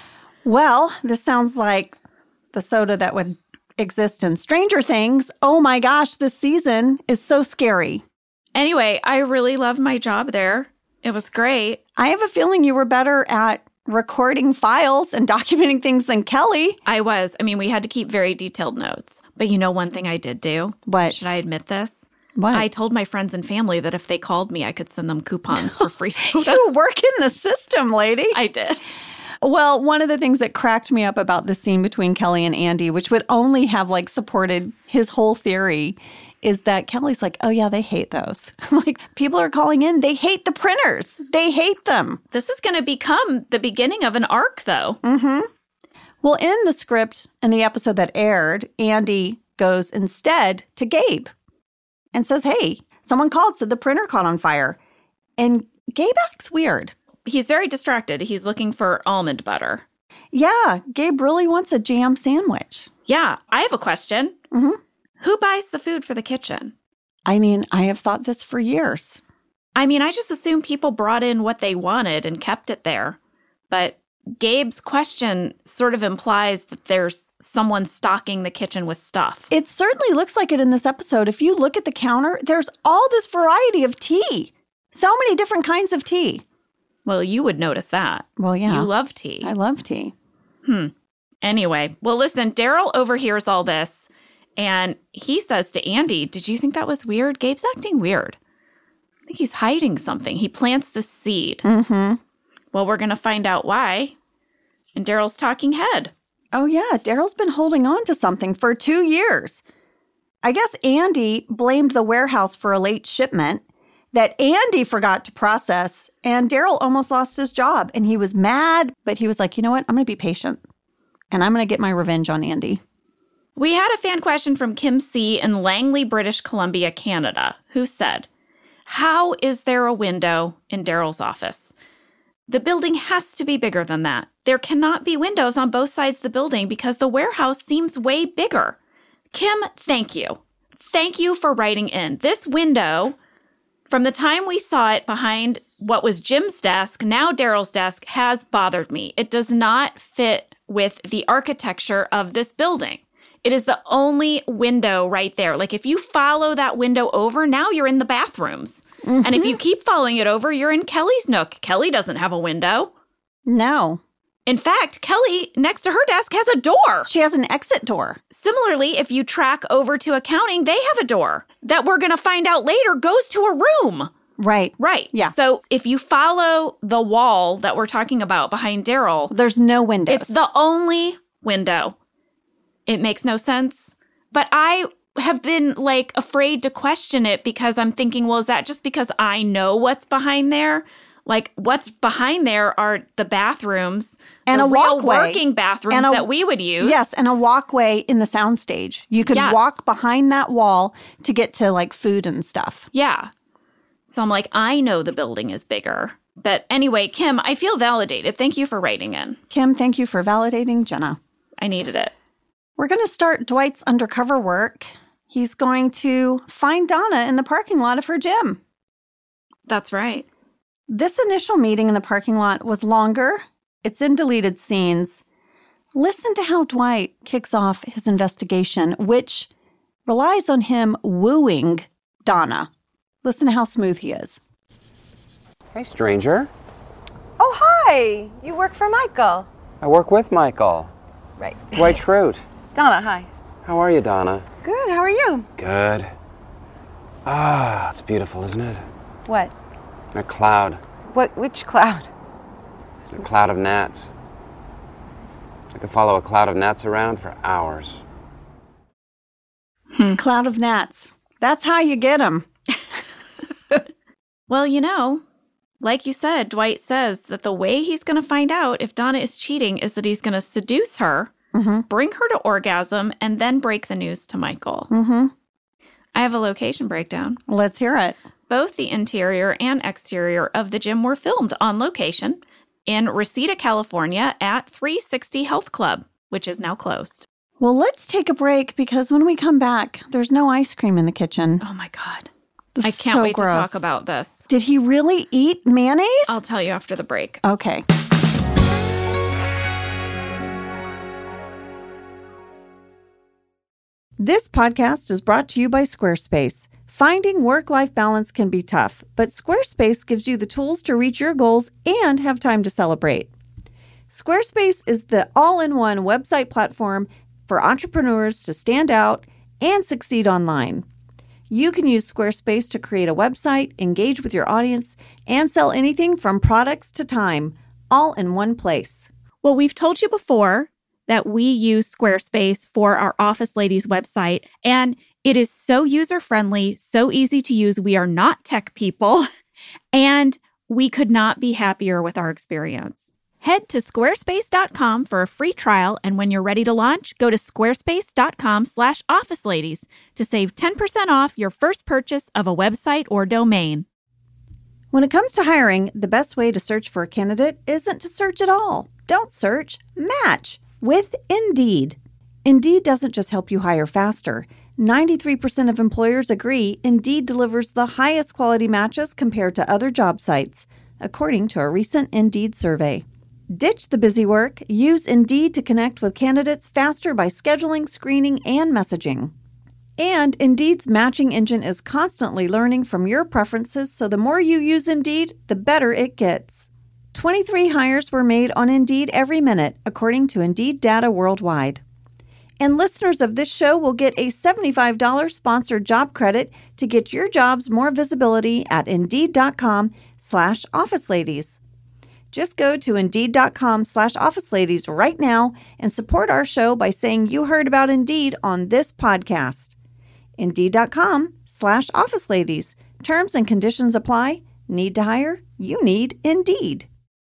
Well, this sounds like the soda that would exist in Stranger Things. Oh my gosh, this season is so scary. Anyway, I really loved my job there. It was great. I have a feeling you were better at recording files and documenting things than Kelly. I was. I mean, we had to keep very detailed notes. But you know one thing I did do? What? Should I admit this? What? I told my friends and family that if they called me, I could send them coupons for free soda. You work in the system, lady. I did. Well, one of the things that cracked me up about the scene between Kelly and Andy, which would only have like supported his whole theory, is that Kelly's like, oh yeah, they hate those. Like people are calling in, they hate the printers. They hate them. This is going to become the beginning of an arc, though. Mm-hmm. Well, in the script and the episode that aired, Andy goes instead to Gabe and says, hey, someone called, said the printer caught on fire. And Gabe acts weird. He's very distracted. He's looking for almond butter. Yeah, Gabe really wants a jam sandwich. Yeah, I have a question. Mm-hmm. Who buys the food for the kitchen? I mean, I have thought this for years. I mean, I just assume people brought in what they wanted and kept it there. But Gabe's question sort of implies that there's someone stocking the kitchen with stuff. It certainly looks like it in this episode. If you look at the counter, there's all this variety of tea. So many different kinds of tea. Well, you would notice that. Well, yeah. You love tea. I love tea. Anyway, well, listen, Daryl overhears all this, and he says to Andy, did you think that was weird? Gabe's acting weird. I think he's hiding something. He plants the seed. Mm-hmm. Well, we're going to find out why. And Daryl's talking head. Oh, yeah. Daryl's been holding on to something for 2 years. I guess Andy blamed the warehouse for a late shipment that Andy forgot to process, and Daryl almost lost his job. And he was mad, but he was like, you know what? I'm going to be patient, and I'm going to get my revenge on Andy. We had a fan question from Kim C. in Langley, British Columbia, Canada, who said, how is there a window in Daryl's office? The building has to be bigger than that. There cannot be windows on both sides of the building because the warehouse seems way bigger. Kim, thank you. Thank you for writing in. This window, from the time we saw it behind what was Jim's desk, now Daryl's desk, has bothered me. It does not fit with the architecture of this building. It is the only window right there. Like if you follow that window over, now you're in the bathrooms. Mm-hmm. And if you keep following it over, you're in Kelly's nook. Kelly doesn't have a window. No. In fact, Kelly, next to her desk, has a door. She has an exit door. Similarly, if you track over to accounting, they have a door that we're going to find out later goes to a room. Right. Right. Yeah. So if you follow the wall that we're talking about behind Daryl, there's no windows. It's the only window. It makes no sense. But I have been like afraid to question it because I'm thinking, well, is that just because I know what's behind there? Like what's behind there are the bathrooms and a real walkway, working bathrooms that we would use. Yes, and a walkway in the soundstage. You could walk behind that wall to get to like food and stuff. Yeah. So I'm like, I know the building is bigger. But anyway, Kim, I feel validated. Thank you for writing in. Kim, thank you for validating Jenna. I needed it. We're going to start Dwight's undercover work. He's going to find Donna in the parking lot of her gym. That's right. This initial meeting in the parking lot was longer. It's in deleted scenes. Listen to how Dwight kicks off his investigation, which relies on him wooing Donna. Listen to how smooth he is. Hey, stranger. Oh, hi. You work for Michael. I work with Michael. Right. Dwight Schrute. Donna, hi. How are you, Donna? Good. How are you? Good. Ah, it's beautiful, isn't it? What? A cloud. Which cloud? It's a cloud of gnats. I could follow a cloud of gnats around for hours. Cloud of gnats. That's how you get them. Well, you know, like you said, Dwight says that the way he's going to find out if Donna is cheating is that he's going to seduce her, bring her to orgasm, and then break the news to Michael. I have a location breakdown. Let's hear it. Both the interior and exterior of the gym were filmed on location in Reseda, California at 360 Health Club, which is now closed. Well, let's take a break because when we come back, there's no ice cream in the kitchen. Oh, my God. This I is can't so wait gross. to talk about this. Did he really eat mayonnaise? I'll tell you after the break. Okay. This podcast is brought to you by Squarespace. Finding work-life balance can be tough, but Squarespace gives you the tools to reach your goals and have time to celebrate. Squarespace is the all-in-one website platform for entrepreneurs to stand out and succeed online. You can use Squarespace to create a website, engage with your audience, and sell anything from products to time, all in one place. Well, we've told you before that we use Squarespace for our Office Ladies website, and it is so user-friendly, so easy to use. We are not tech people, and we could not be happier with our experience. Head to squarespace.com for a free trial, and when you're ready to launch, go to squarespace.com/officeladies to save 10% off your first purchase of a website or domain. When it comes to hiring, the best way to search for a candidate isn't to search at all. Don't search, match with Indeed. Indeed doesn't just help you hire faster. 93% of employers agree Indeed delivers the highest quality matches compared to other job sites, according to a recent Indeed survey. Ditch the busy work. Use Indeed to connect with candidates faster by scheduling, screening, and messaging. And Indeed's matching engine is constantly learning from your preferences, so the more you use Indeed, the better it gets. 23 hires were made on Indeed every minute, according to Indeed data worldwide. And listeners of this show will get a $75 sponsored job credit to get your jobs more visibility at Indeed.com/OfficeLadies. Just go to Indeed.com/OfficeLadies right now and support our show by saying you heard about Indeed on this podcast. Indeed.com/OfficeLadies. Terms and conditions apply. Need to hire? You need Indeed.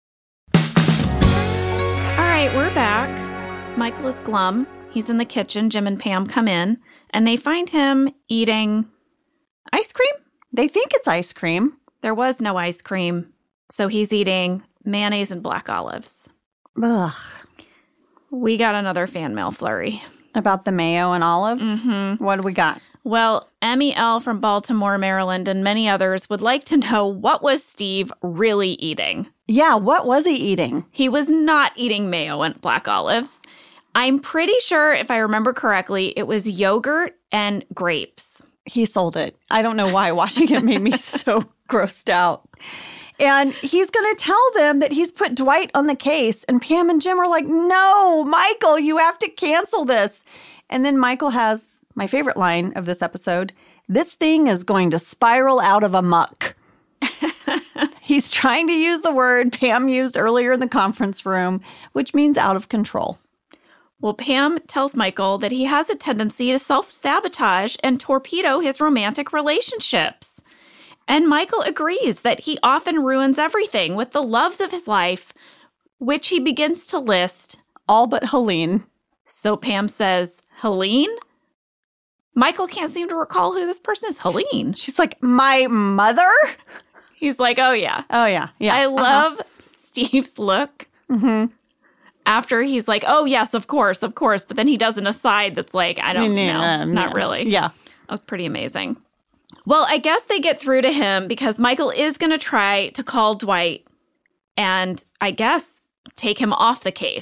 All right, we're back. Michael is glum. He's in the kitchen. Jim and Pam come in, and they find him eating ice cream? They think it's ice cream. There was no ice cream, so he's eating mayonnaise and black olives. Ugh. We got another fan mail flurry. About the mayo and olives? Mm-hmm. What do we got? Well, Emmy L. from Baltimore, Maryland, and many others would like to know, what was Steve really eating? Yeah, what was he eating? He was not eating mayo and black olives. I'm pretty sure, if I remember correctly, it was yogurt and grapes. He sold it. I don't know why. Watching it made me so grossed out. And he's going to tell them that he's put Dwight on the case. And Pam and Jim are like, no, Michael, you have to cancel this. And then Michael has my favorite line of this episode. This thing is going to spiral out of amok. He's trying to use the word Pam used earlier in the conference room, which means out of control. Well, Pam tells Michael that he has a tendency to self-sabotage and torpedo his romantic relationships. And Michael agrees that he often ruins everything with the loves of his life, which he begins to list. All but Helene. So Pam says, Helene? Michael can't seem to recall who this person is. Helene. She's like, my mother? He's like, oh, yeah. Oh, yeah. Yeah. I love Steve's look. Mm-hmm. After he's like, oh, yes, of course. But then he does an aside that's like, I don't know. Not really. Yeah. That was pretty amazing. Well, I guess they get through to him because Michael is going to try to call Dwight and I guess take him off the case.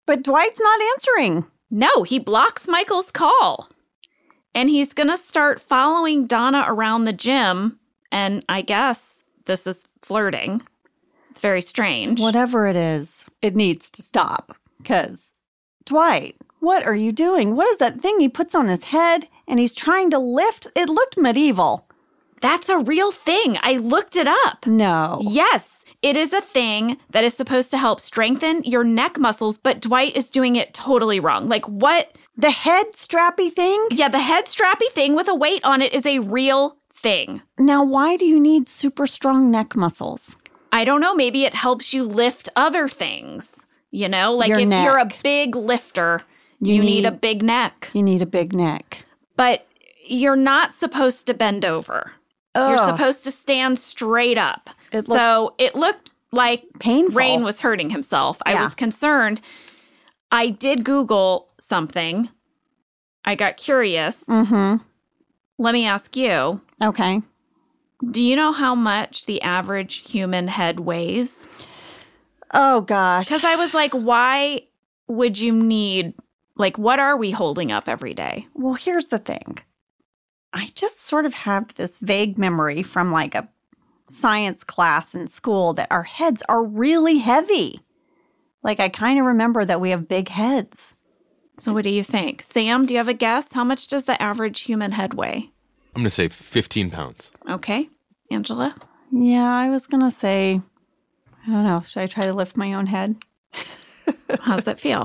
But Dwight's not answering. No, he blocks Michael's call. And he's going to start following Donna around the gym. And I guess this is flirting. It's very strange. Whatever it is, it needs to stop. Because, Dwight, what are you doing? What is that thing he puts on his head and he's trying to lift? It looked medieval. That's a real thing. I looked it up. No. Yes, it is a thing that is supposed to help strengthen your neck muscles, but Dwight is doing it totally wrong. Like what? The head strappy thing? Yeah, the head strappy thing with a weight on it is a real thing. Now, why do you need super strong neck muscles? I don't know. Maybe it helps you lift other things. You know, like Your if neck. you're a big lifter, you need a big neck. You need a big neck. But you're not supposed to bend over. Ugh. You're supposed to stand straight up. It looked like painful. Rain was hurting himself. I was concerned. I did Google something. I got curious. Mm-hmm. Let me ask you. Okay. Do you know how much the average human head weighs? Oh, gosh. Because I was like, why would you need, like, what are we holding up every day? Well, here's the thing. I just sort of have this vague memory from like a science class in school that our heads are really heavy. Like, I kind of remember that we have big heads. So what do you think? Sam, do you have a guess? How much does the average human head weigh? I'm going to say 15 pounds. Okay. Angela? Yeah, I was going to say, I don't know. Should I try to lift my own head? How does it feel?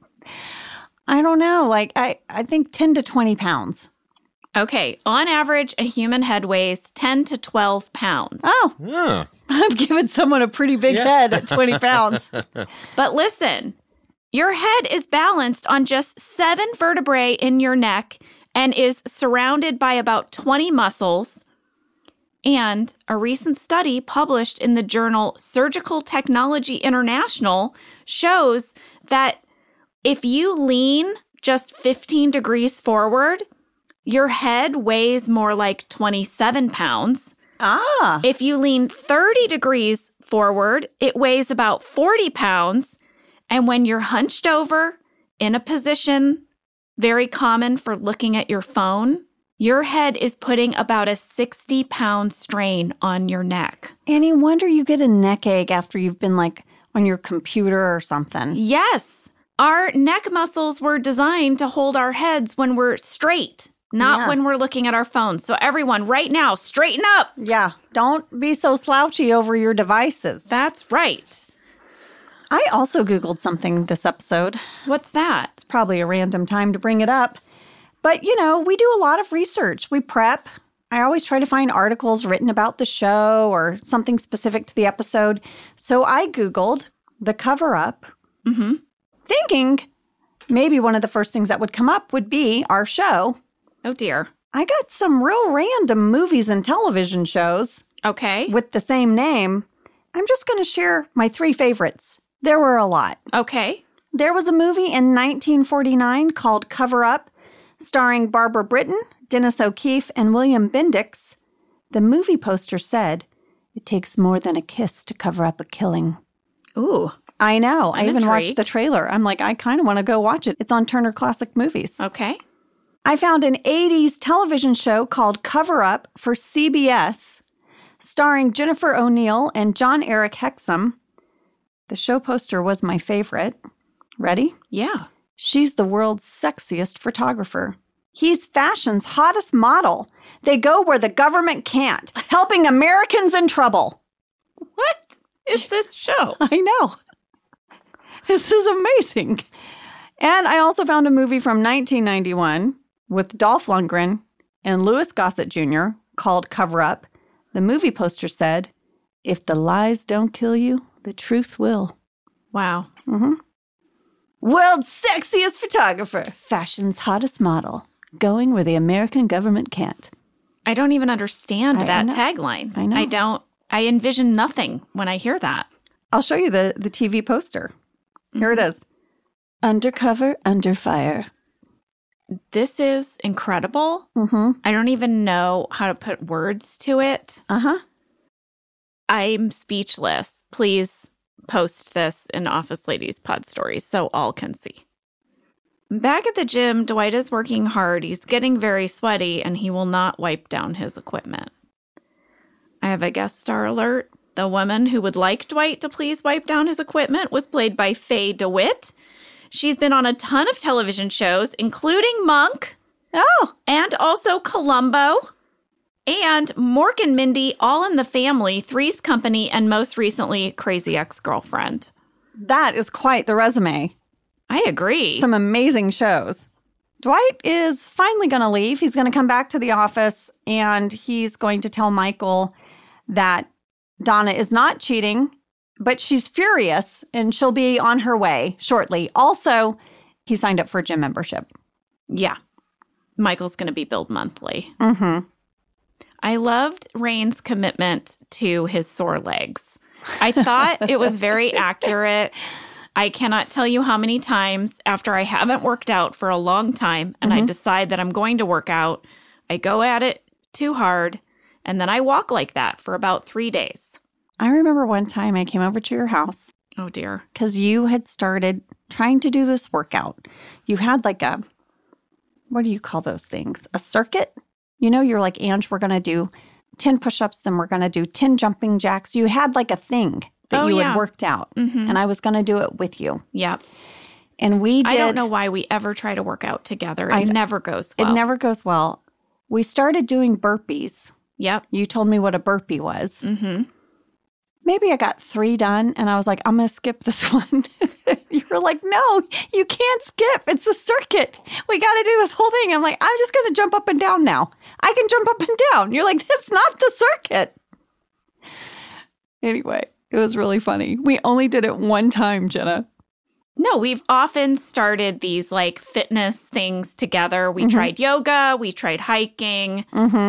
I don't know. Like, I think 10 to 20 pounds. Okay. On average, a human head weighs 10 to 12 pounds. Oh. Yeah. I'm giving someone a pretty big head at 20 pounds. But listen, your head is balanced on just 7 vertebrae in your neck and is surrounded by about 20 muscles. And a recent study published in the journal Surgical Technology International shows that if you lean just 15 degrees forward, your head weighs more like 27 pounds. Ah. If you lean 30 degrees forward, it weighs about 40 pounds. And when you're hunched over in a position very common for looking at your phone, your head is putting about a 60-pound strain on your neck. Any wonder you get a neck ache after you've been like on your computer or something. Yes. Our neck muscles were designed to hold our heads when we're straight, not when we're looking at our phones. So everyone, right now, straighten up. Yeah. Don't be so slouchy over your devices. That's right. I also Googled something this episode. What's that? It's probably a random time to bring it up. But, you know, we do a lot of research. We prep. I always try to find articles written about the show or something specific to the episode. So I Googled the cover-up, thinking maybe one of the first things that would come up would be our show. Oh, dear. I got some real random movies and television shows. Okay. With the same name. I'm just going to share my 3 favorites. There were a lot. Okay. There was a movie in 1949 called Cover Up, starring Barbara Britton, Dennis O'Keefe, and William Bendix. The movie poster said, "It takes more than a kiss to cover up a killing." Ooh. I know. I even watched intrigued. the trailer. I'm like, I kind of want to go watch it. It's on Turner Classic Movies. Okay. I found an 80s television show called Cover Up for CBS, starring Jennifer O'Neill and John Eric Hexum. The show poster was my favorite. Ready? Yeah. She's the world's sexiest photographer. He's fashion's hottest model. They go where the government can't, helping Americans in trouble. What is this show? I know. This is amazing. And I also found a movie from 1991 with Dolph Lundgren and Louis Gossett Jr. called Cover Up. The movie poster said, "If the lies don't kill you, the truth will." Wow. World's sexiest photographer, fashion's hottest model, going where the American government can't. I don't even understand that know. tagline. I know. I envision nothing when I hear that. I'll show you the TV poster. Here it is. Undercover, under fire. This is incredible. Mm-hmm. I don't even know how to put words to it. Uh-huh. I'm speechless. Please post this in Office Ladies Pod Stories so all can see. Back at the gym, Dwight is working hard. He's getting very sweaty, and he will not wipe down his equipment. I have a guest star alert. The woman who would like Dwight to please wipe down his equipment was played by Faye DeWitt. She's been on a ton of television shows, including Monk. Oh! And also Columbo. And Mork and Mindy, All in the Family, Three's Company, and most recently, Crazy Ex-Girlfriend. That is quite the resume. I agree. Some amazing shows. Dwight is finally going to leave. He's going to come back to the office, and he's going to tell Michael that Donna is not cheating, but she's furious, and she'll be on her way shortly. Also, he signed up for a gym membership. Yeah. Michael's going to be billed monthly. Mm-hmm. I loved Rain's commitment to his sore legs. I thought it was very accurate. I cannot tell you how many times after I haven't worked out for a long time and I decide that I'm going to work out, I go at it too hard, and then I walk like that for about 3 days. I remember one time I came over to your house. Oh, dear. Because you had started trying to do this workout. You had like a, what do you call those things? A circuit? You know, you're like, Ange, we're going to do 10 push-ups, then we're going to do 10 jumping jacks. You had like a thing that you had worked out, and I was going to do it with you. Yeah. And we did. I don't know why we ever try to work out together. It never goes well. It never goes well. We started doing burpees. Yep. You told me what a burpee was. Mm-hmm. Maybe I got 3 done, and I was like, I'm going to skip this one. You were like, no, you can't skip. It's a circuit. We got to do this whole thing. I'm like, I'm just going to jump up and down now. I can jump up and down. You're like, that's not the circuit. Anyway, it was really funny. We only did it one time, Jenna. No, we've often started these like fitness things together. We tried yoga. We tried hiking.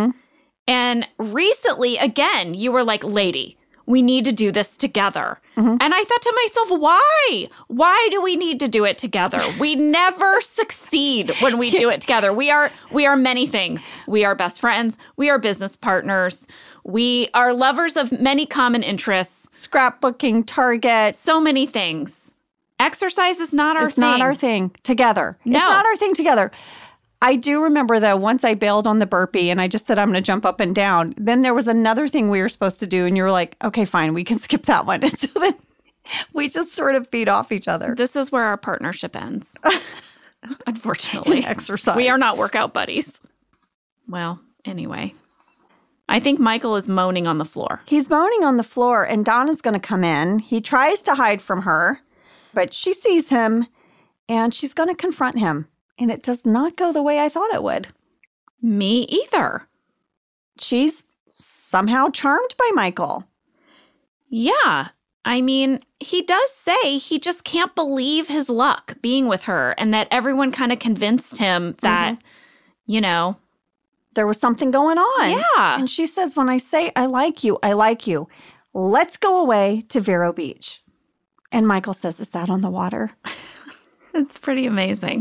And recently, again, you were like, lady, we need to do this together. And I thought to myself, why? Why do we need to do it together? We never succeed when we do it together. We are many things. We are best friends. We are business partners. We are lovers of many common interests. Scrapbooking, Target. So many things. Exercise is not our thing. It's not our thing together. No. It's not our thing together. I do remember, though, once I bailed on the burpee and I just said I'm going to jump up and down. Then there was another thing we were supposed to do. And you were like, okay, fine, we can skip that one. And so then we just sort of feed off each other. This is where our partnership ends. Unfortunately. Exercise. We are not workout buddies. Well, anyway. I think Michael is moaning on the floor. He's moaning on the floor, and Donna's going to come in. He tries to hide from her, but she sees him, and she's going to confront him. And it does not go the way I thought it would. Me either. She's somehow charmed by Michael. Yeah. I mean, he does say he just can't believe his luck being with her and that everyone kind of convinced him that, you know, there was something going on. Yeah. And she says, when I say I like you, I like you. Let's go away to Vero Beach. And Michael says, is that on the water? It's pretty amazing.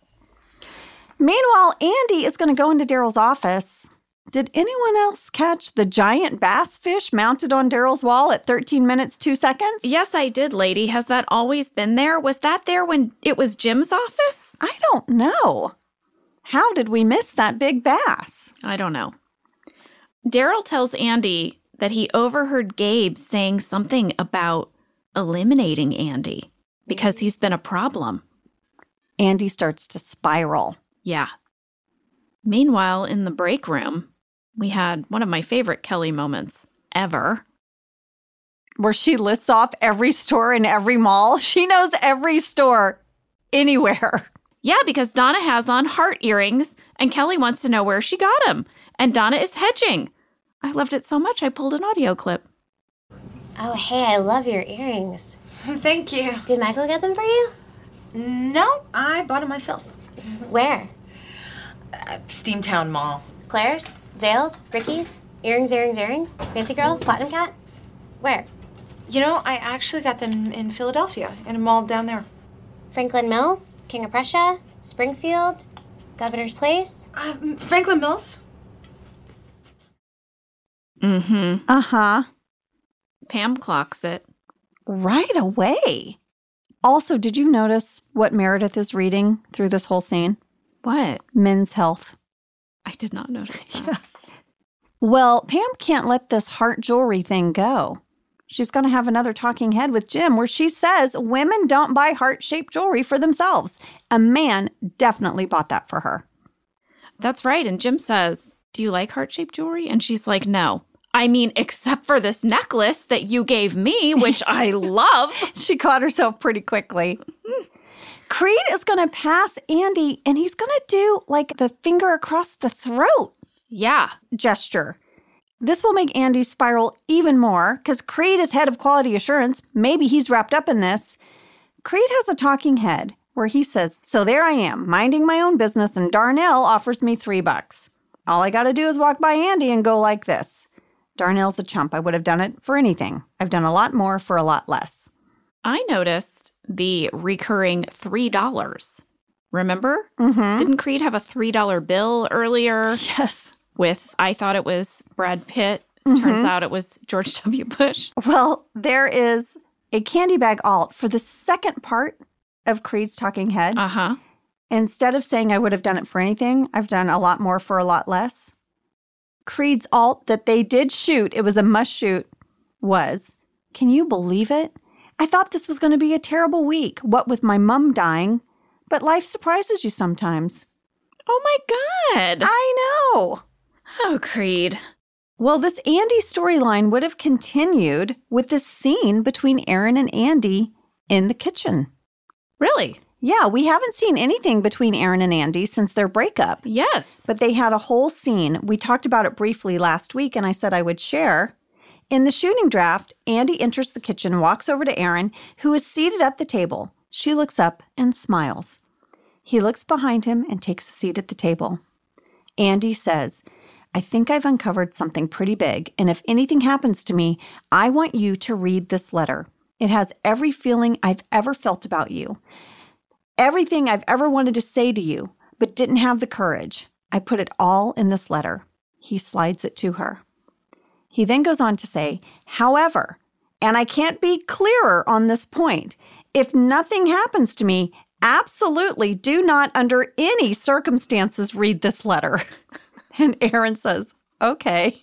Meanwhile, Andy is going to go into Daryl's office. Did anyone else catch the giant bass fish mounted on Daryl's wall at 13 minutes, 2 seconds? Yes, I did, lady. Has that always been there? Was that there when it was Jim's office? I don't know. How did we miss that big bass? I don't know. Daryl tells Andy that he overheard Gabe saying something about eliminating Andy because he's been a problem. Andy starts to spiral. Yeah. Meanwhile, in the break room, we had one of my favorite Kelly moments ever. Where she lists off every store in every mall. She knows every store anywhere. Yeah, because Donna has on heart earrings, and Kelly wants to know where she got them. And Donna is hedging. I loved it so much, I pulled an audio clip. Oh, hey, I love your earrings. Thank you. Did Michael get them for you? No, I bought them myself. Where? Steamtown Mall. Claire's? Zales? Ricky's? Earrings, earrings, earrings? Fancy Girl? Platinum Cat? Where? You know, I actually got them in Philadelphia, in a mall down there. Franklin Mills? King of Prussia? Springfield? Governor's Place? Franklin Mills. Mm-hmm. Uh-huh. Pam clocks it. right away. Also, did you notice what Meredith is reading through this whole scene? What? Men's Health. I did not notice that. Yeah. Well, Pam can't let this heart jewelry thing go. She's going to have another talking head with Jim where she says women don't buy heart-shaped jewelry for themselves. A man definitely bought that for her. That's right. And Jim says, do you like heart-shaped jewelry? And she's like, no. I mean, except for this necklace that you gave me, which I love. She caught herself pretty quickly. Creed is going to pass Andy, and he's going to do like the finger across the throat gesture. This will make Andy spiral even more because Creed is head of quality assurance. Maybe he's wrapped up in this. Creed has a talking head where he says, so there I am, minding my own business, and Darnell offers me $3. All I got to do is walk by Andy and go like this. Darnell's a chump. I would have done it for anything. I've done a lot more for a lot less. I noticed the recurring $3. Remember? Mm-hmm. Didn't Creed have a $3 bill earlier? Yes. With, I thought it was Brad Pitt. Mm-hmm. Turns out it was George W. Bush. Well, there is a candy bag alt for the second part of Creed's talking head. Uh-huh. Instead of saying I would have done it for anything, I've done a lot more for a lot less. Creed's alt that they did shoot, it was a must shoot, was, can you believe it? I thought this was going to be a terrible week, what with my mom dying, but life surprises you sometimes. Oh my God. I know. Oh, Creed. Well, this Andy storyline would have continued with this scene between Aaron and Andy in the kitchen. Really? Yeah, we haven't seen anything between Aaron and Andy since their breakup. Yes. But they had a whole scene. We talked about it briefly last week, and I said I would share. In the shooting draft, Andy enters the kitchen, walks over to Aaron, who is seated at the table. She looks up and smiles. He looks behind him and takes a seat at the table. Andy says, I think I've uncovered something pretty big, and if anything happens to me, I want you to read this letter. It has every feeling I've ever felt about you. Everything I've ever wanted to say to you, but didn't have the courage. I put it all in this letter. He slides it to her. He then goes on to say, however, and I can't be clearer on this point, if nothing happens to me, absolutely do not under any circumstances read this letter. And Aaron says, okay.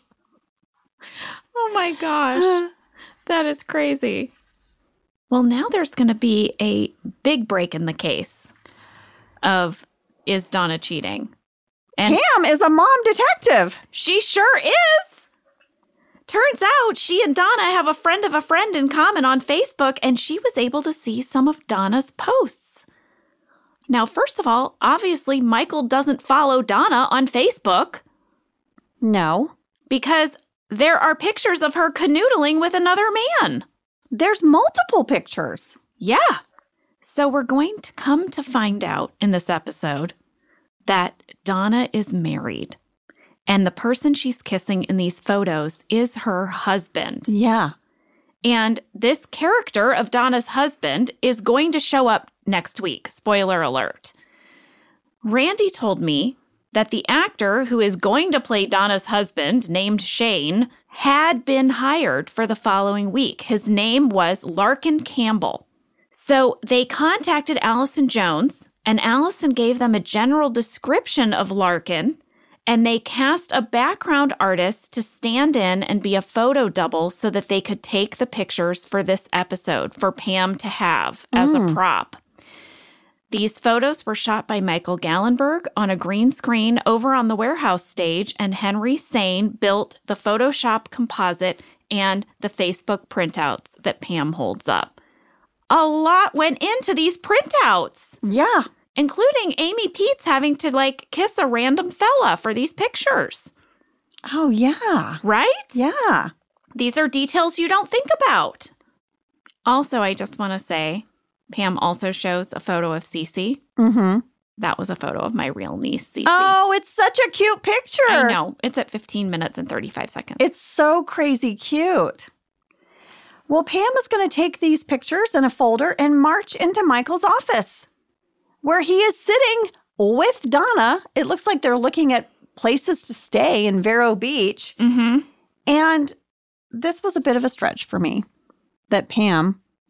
Oh my gosh. That is crazy. Well, now there's going to be a big break in the case of, is Donna cheating? And Pam is a mom detective. She sure is. Turns out she and Donna have a friend of a friend in common on Facebook, and she was able to see some of Donna's posts. Now, first of all, obviously, Michael doesn't follow Donna on Facebook. No. Because there are pictures of her canoodling with another man. There's multiple pictures. Yeah. So we're going to come to find out in this episode that Donna is married. And the person she's kissing in these photos is her husband. Yeah. And this character of Donna's husband is going to show up next week. Spoiler alert. Randy told me that the actor who is going to play Donna's husband, named Shane, had been hired for the following week. His name was Larkin Campbell. So they contacted Allison Jones, and Allison gave them a general description of Larkin, and they cast a background artist to stand in and be a photo double so that they could take the pictures for this episode for Pam to have as a prop. These photos were shot by Michael Gallenberg on a green screen over on the warehouse stage, and Henry Sane built the Photoshop composite and the Facebook printouts that Pam holds up. A lot went into these printouts. Yeah. Including Amy Peets having to, kiss a random fella for these pictures. Oh, yeah. Right? Yeah. These are details you don't think about. Also, I just want to say, Pam also shows a photo of Cece. Mm-hmm. That was a photo of my real niece, Cece. Oh, it's such a cute picture. I know. It's at 15 minutes and 35 seconds. It's so crazy cute. Well, Pam is going to take these pictures in a folder and march into Michael's office, where he is sitting with Donna. It looks like they're looking at places to stay in Vero Beach. Mm-hmm. And this was a bit of a stretch for me, that Pam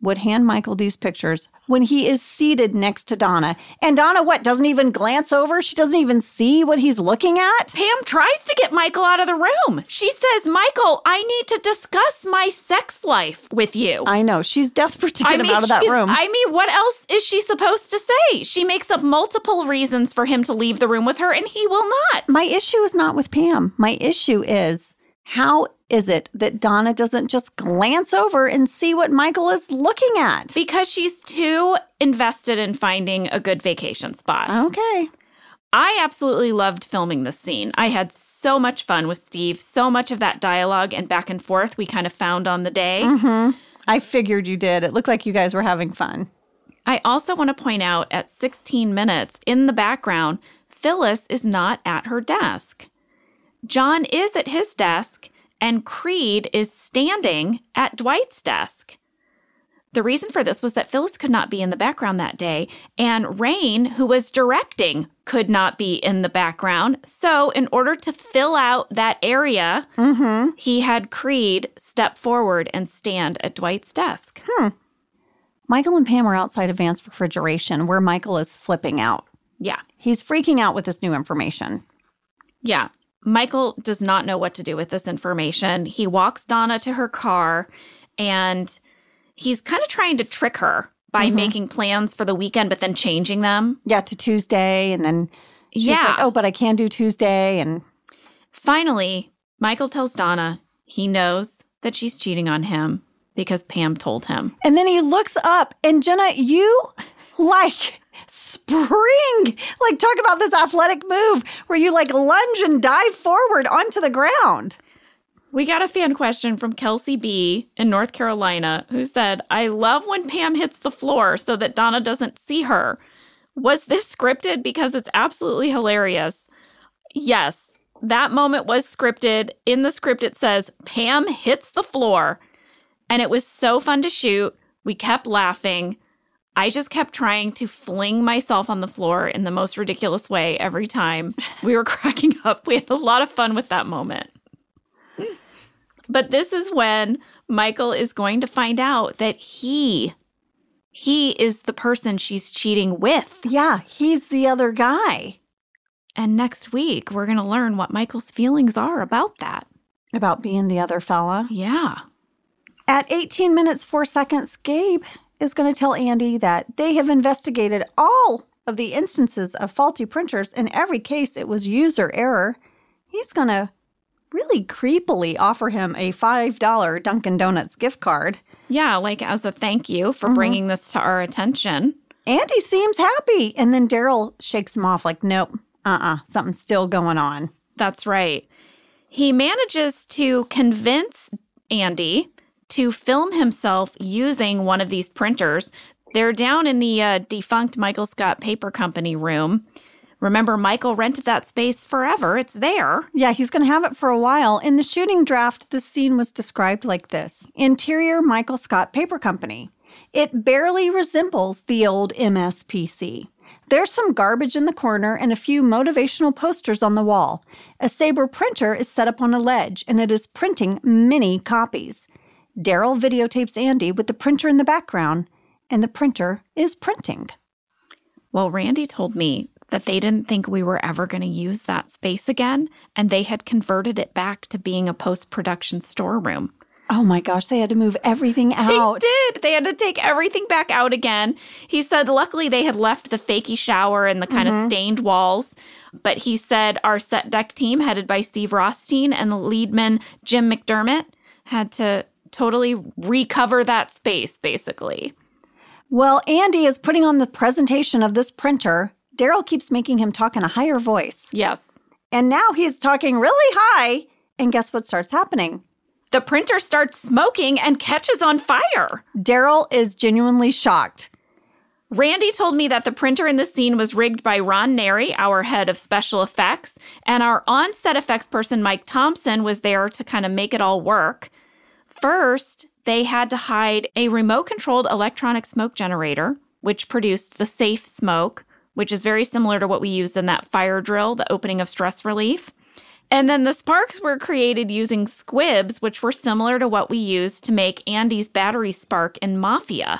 would hand Michael these pictures when he is seated next to Donna. And Donna, doesn't even glance over? She doesn't even see what he's looking at? Pam tries to get Michael out of the room. She says, Michael, I need to discuss my sex life with you. I know. She's desperate to get him out of that room. What else is she supposed to say? She makes up multiple reasons for him to leave the room with her, and he will not. My issue is not with Pam. My issue is, how is it that Donna doesn't just glance over and see what Michael is looking at? Because she's too invested in finding a good vacation spot. Okay. I absolutely loved filming this scene. I had so much fun with Steve. So much of that dialogue and back and forth we kind of found on the day. Mm-hmm. I figured you did. It looked like you guys were having fun. I also want to point out at 16 minutes in the background, Phyllis is not at her desk. John is at his desk, and Creed is standing at Dwight's desk. The reason for this was that Phyllis could not be in the background that day, and Rain, who was directing, could not be in the background. So in order to fill out that area, he had Creed step forward and stand at Dwight's desk. Michael and Pam are outside of Vance Refrigeration, where Michael is flipping out. Yeah. He's freaking out with this new information. Yeah. Michael does not know what to do with this information. He walks Donna to her car, and he's kind of trying to trick her by making plans for the weekend, but then changing them. Yeah, to Tuesday, and then she's like, oh, but I can do Tuesday. And finally, Michael tells Donna he knows that she's cheating on him because Pam told him. And then he looks up, and Jenna, you spring, talk about this athletic move where you lunge and dive forward onto the ground. We got a fan question from Kelsey B. in North Carolina who said, I love when Pam hits the floor so that Donna doesn't see her. Was this scripted? Because it's absolutely hilarious. Yes, that moment was scripted. In the script, it says, Pam hits the floor. And it was so fun to shoot. We kept laughing. I just kept trying to fling myself on the floor in the most ridiculous way every time. We were cracking up. We had a lot of fun with that moment. But this is when Michael is going to find out that he is the person she's cheating with. Yeah, he's the other guy. And next week, we're going to learn what Michael's feelings are about that. About being the other fella? Yeah. At 18 minutes, 4 seconds, Gabe is going to tell Andy that they have investigated all of the instances of faulty printers. In every case, it was user error. He's going to really creepily offer him a $5 Dunkin' Donuts gift card. Yeah, as a thank you for bringing this to our attention. Andy seems happy. And then Daryl shakes him off nope, something's still going on. That's right. He manages to convince Andy to film himself using one of these printers. They're down in the defunct Michael Scott Paper Company room. Remember, Michael rented that space forever. It's there. Yeah, he's going to have it for a while. In the shooting draft, this scene was described like this. Interior Michael Scott Paper Company. It barely resembles the old MSPC. There's some garbage in the corner and a few motivational posters on the wall. A Sabre printer is set up on a ledge, and it is printing many copies. Daryl videotapes Andy with the printer in the background, and the printer is printing. Well, Randy told me that they didn't think we were ever going to use that space again, and they had converted it back to being a post-production storeroom. Oh my gosh, they had to move everything out. They did. They had to take everything back out again. He said luckily they had left the fakey shower and the kind of stained walls. But he said our set deck team, headed by Steve Rothstein and the leadman Jim McDermott, had to totally recover that space, basically. Well, Andy is putting on the presentation of this printer. Daryl keeps making him talk in a higher voice. Yes. And now he's talking really high. And guess what starts happening? The printer starts smoking and catches on fire. Daryl is genuinely shocked. Randy told me that the printer in the scene was rigged by Ron Neri, our head of special effects, and our on-set effects person, Mike Thompson, was there to kind of make it all work. First, they had to hide a remote-controlled electronic smoke generator, which produced the safe smoke, which is very similar to what we used in that fire drill, the opening of Stress Relief. And then the sparks were created using squibs, which were similar to what we used to make Andy's battery spark in Mafia.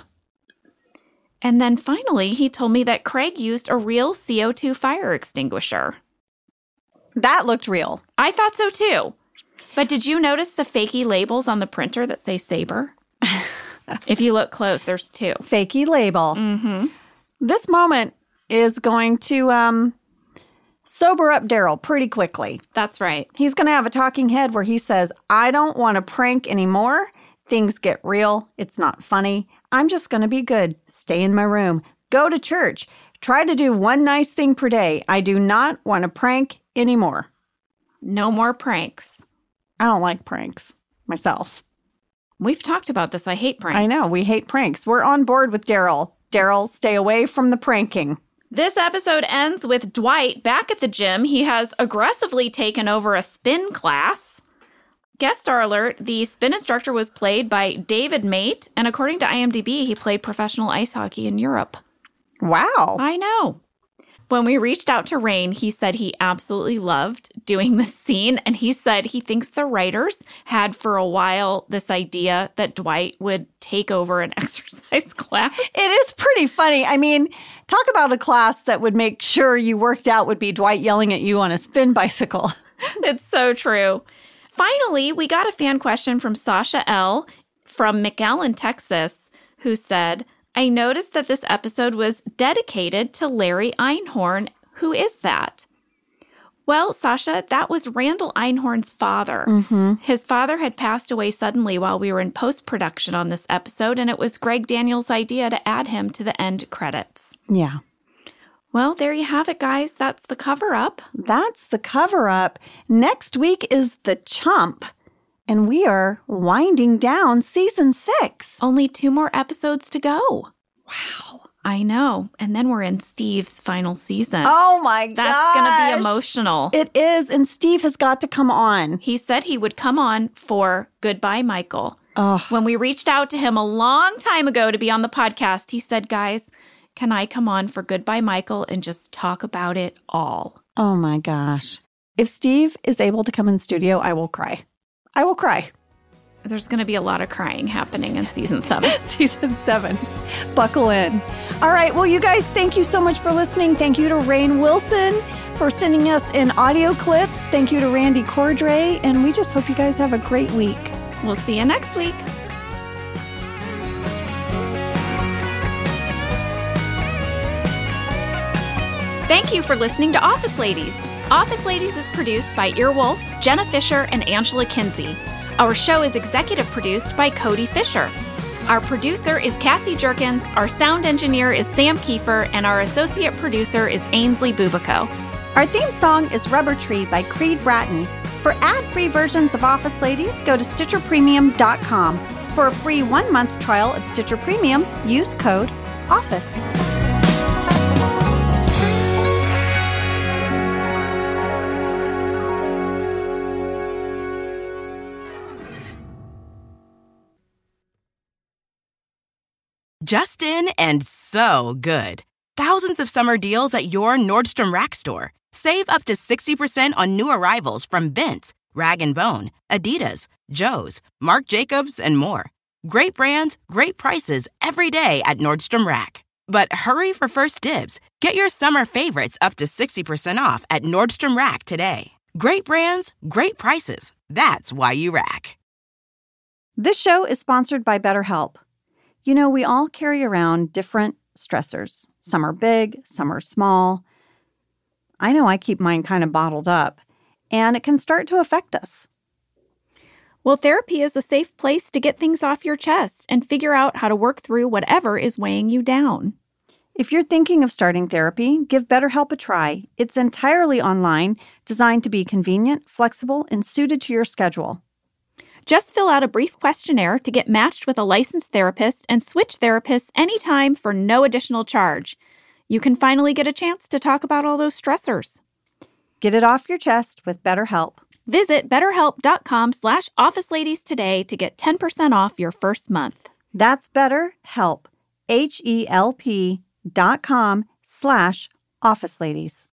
And then finally, he told me that Craig used a real CO2 fire extinguisher. That looked real. I thought so too. But did you notice the fakey labels on the printer that say Sabre? If you look close, there's two. Fakey label. Mm-hmm. This moment is going to sober up Daryl pretty quickly. That's right. He's going to have a talking head where he says, I don't want to prank anymore. Things get real. It's not funny. I'm just going to be good. Stay in my room. Go to church. Try to do one nice thing per day. I do not want to prank anymore. No more pranks. I don't like pranks myself. We've talked about this. I hate pranks. I know. We hate pranks. We're on board with Daryl. Daryl, stay away from the pranking. This episode ends with Dwight back at the gym. He has aggressively taken over a spin class. Guest star alert, the spin instructor was played by David Mate, and according to IMDb, he played professional ice hockey in Europe. Wow. I know. When we reached out to Rainn, he said he absolutely loved doing this scene, and he said he thinks the writers had for a while this idea that Dwight would take over an exercise class. It is pretty funny. I mean, talk about a class that would make sure you worked out would be Dwight yelling at you on a spin bicycle. It's so true. Finally, we got a fan question from Sasha L. from McAllen, Texas, who said, I noticed that this episode was dedicated to Larry Einhorn. Who is that? Well, Sasha, that was Randall Einhorn's father. Mm-hmm. His father had passed away suddenly while we were in post-production on this episode, and it was Greg Daniels' idea to add him to the end credits. Yeah. Well, there you have it, guys. That's the cover-up. That's the cover-up. Next week is The Chump. And we are winding down season 6. Only 2 more episodes to go. Wow. I know. And then we're in Steve's final season. Oh my gosh. That's going to be emotional. It is. And Steve has got to come on. He said he would come on for Goodbye, Michael. Oh. When we reached out to him a long time ago to be on the podcast, he said, guys, can I come on for Goodbye, Michael, and just talk about it all? Oh my gosh. If Steve is able to come in studio, I will cry. I will cry. There's going to be a lot of crying happening in season 7. Season 7. Buckle in. All right. Well, you guys, thank you so much for listening. Thank you to Rainn Wilson for sending us in audio clips. Thank you to Randy Cordray. And we just hope you guys have a great week. We'll see you next week. Thank you for listening to Office Ladies. Office Ladies is produced by Earwolf, Jenna Fisher, and Angela Kinsey. Our show is executive produced by Cody Fisher. Our producer is Cassie Jerkins, our sound engineer is Sam Kiefer, and our associate producer is Ainsley Bubico. Our theme song is Rubber Tree by Creed Bratton. For ad-free versions of Office Ladies, go to StitcherPremium.com. For a free 1-month trial of Stitcher Premium, use code OFFICE. Just in and so good. Thousands of summer deals at your Nordstrom Rack store. Save up to 60% on new arrivals from Vince, Rag & Bone, Adidas, Joe's, Marc Jacobs, and more. Great brands, great prices every day at Nordstrom Rack. But hurry for first dibs. Get your summer favorites up to 60% off at Nordstrom Rack today. Great brands, great prices. That's why you rack. This show is sponsored by BetterHelp. You know, we all carry around different stressors. Some are big, some are small. I know I keep mine kind of bottled up, and it can start to affect us. Well, therapy is a safe place to get things off your chest and figure out how to work through whatever is weighing you down. If you're thinking of starting therapy, give BetterHelp a try. It's entirely online, designed to be convenient, flexible, and suited to your schedule. Just fill out a brief questionnaire to get matched with a licensed therapist and switch therapists anytime for no additional charge. You can finally get a chance to talk about all those stressors. Get it off your chest with BetterHelp. Visit BetterHelp.com/OfficeLadies today to get 10% off your first month. That's BetterHelp. HELP.com/OfficeLadies.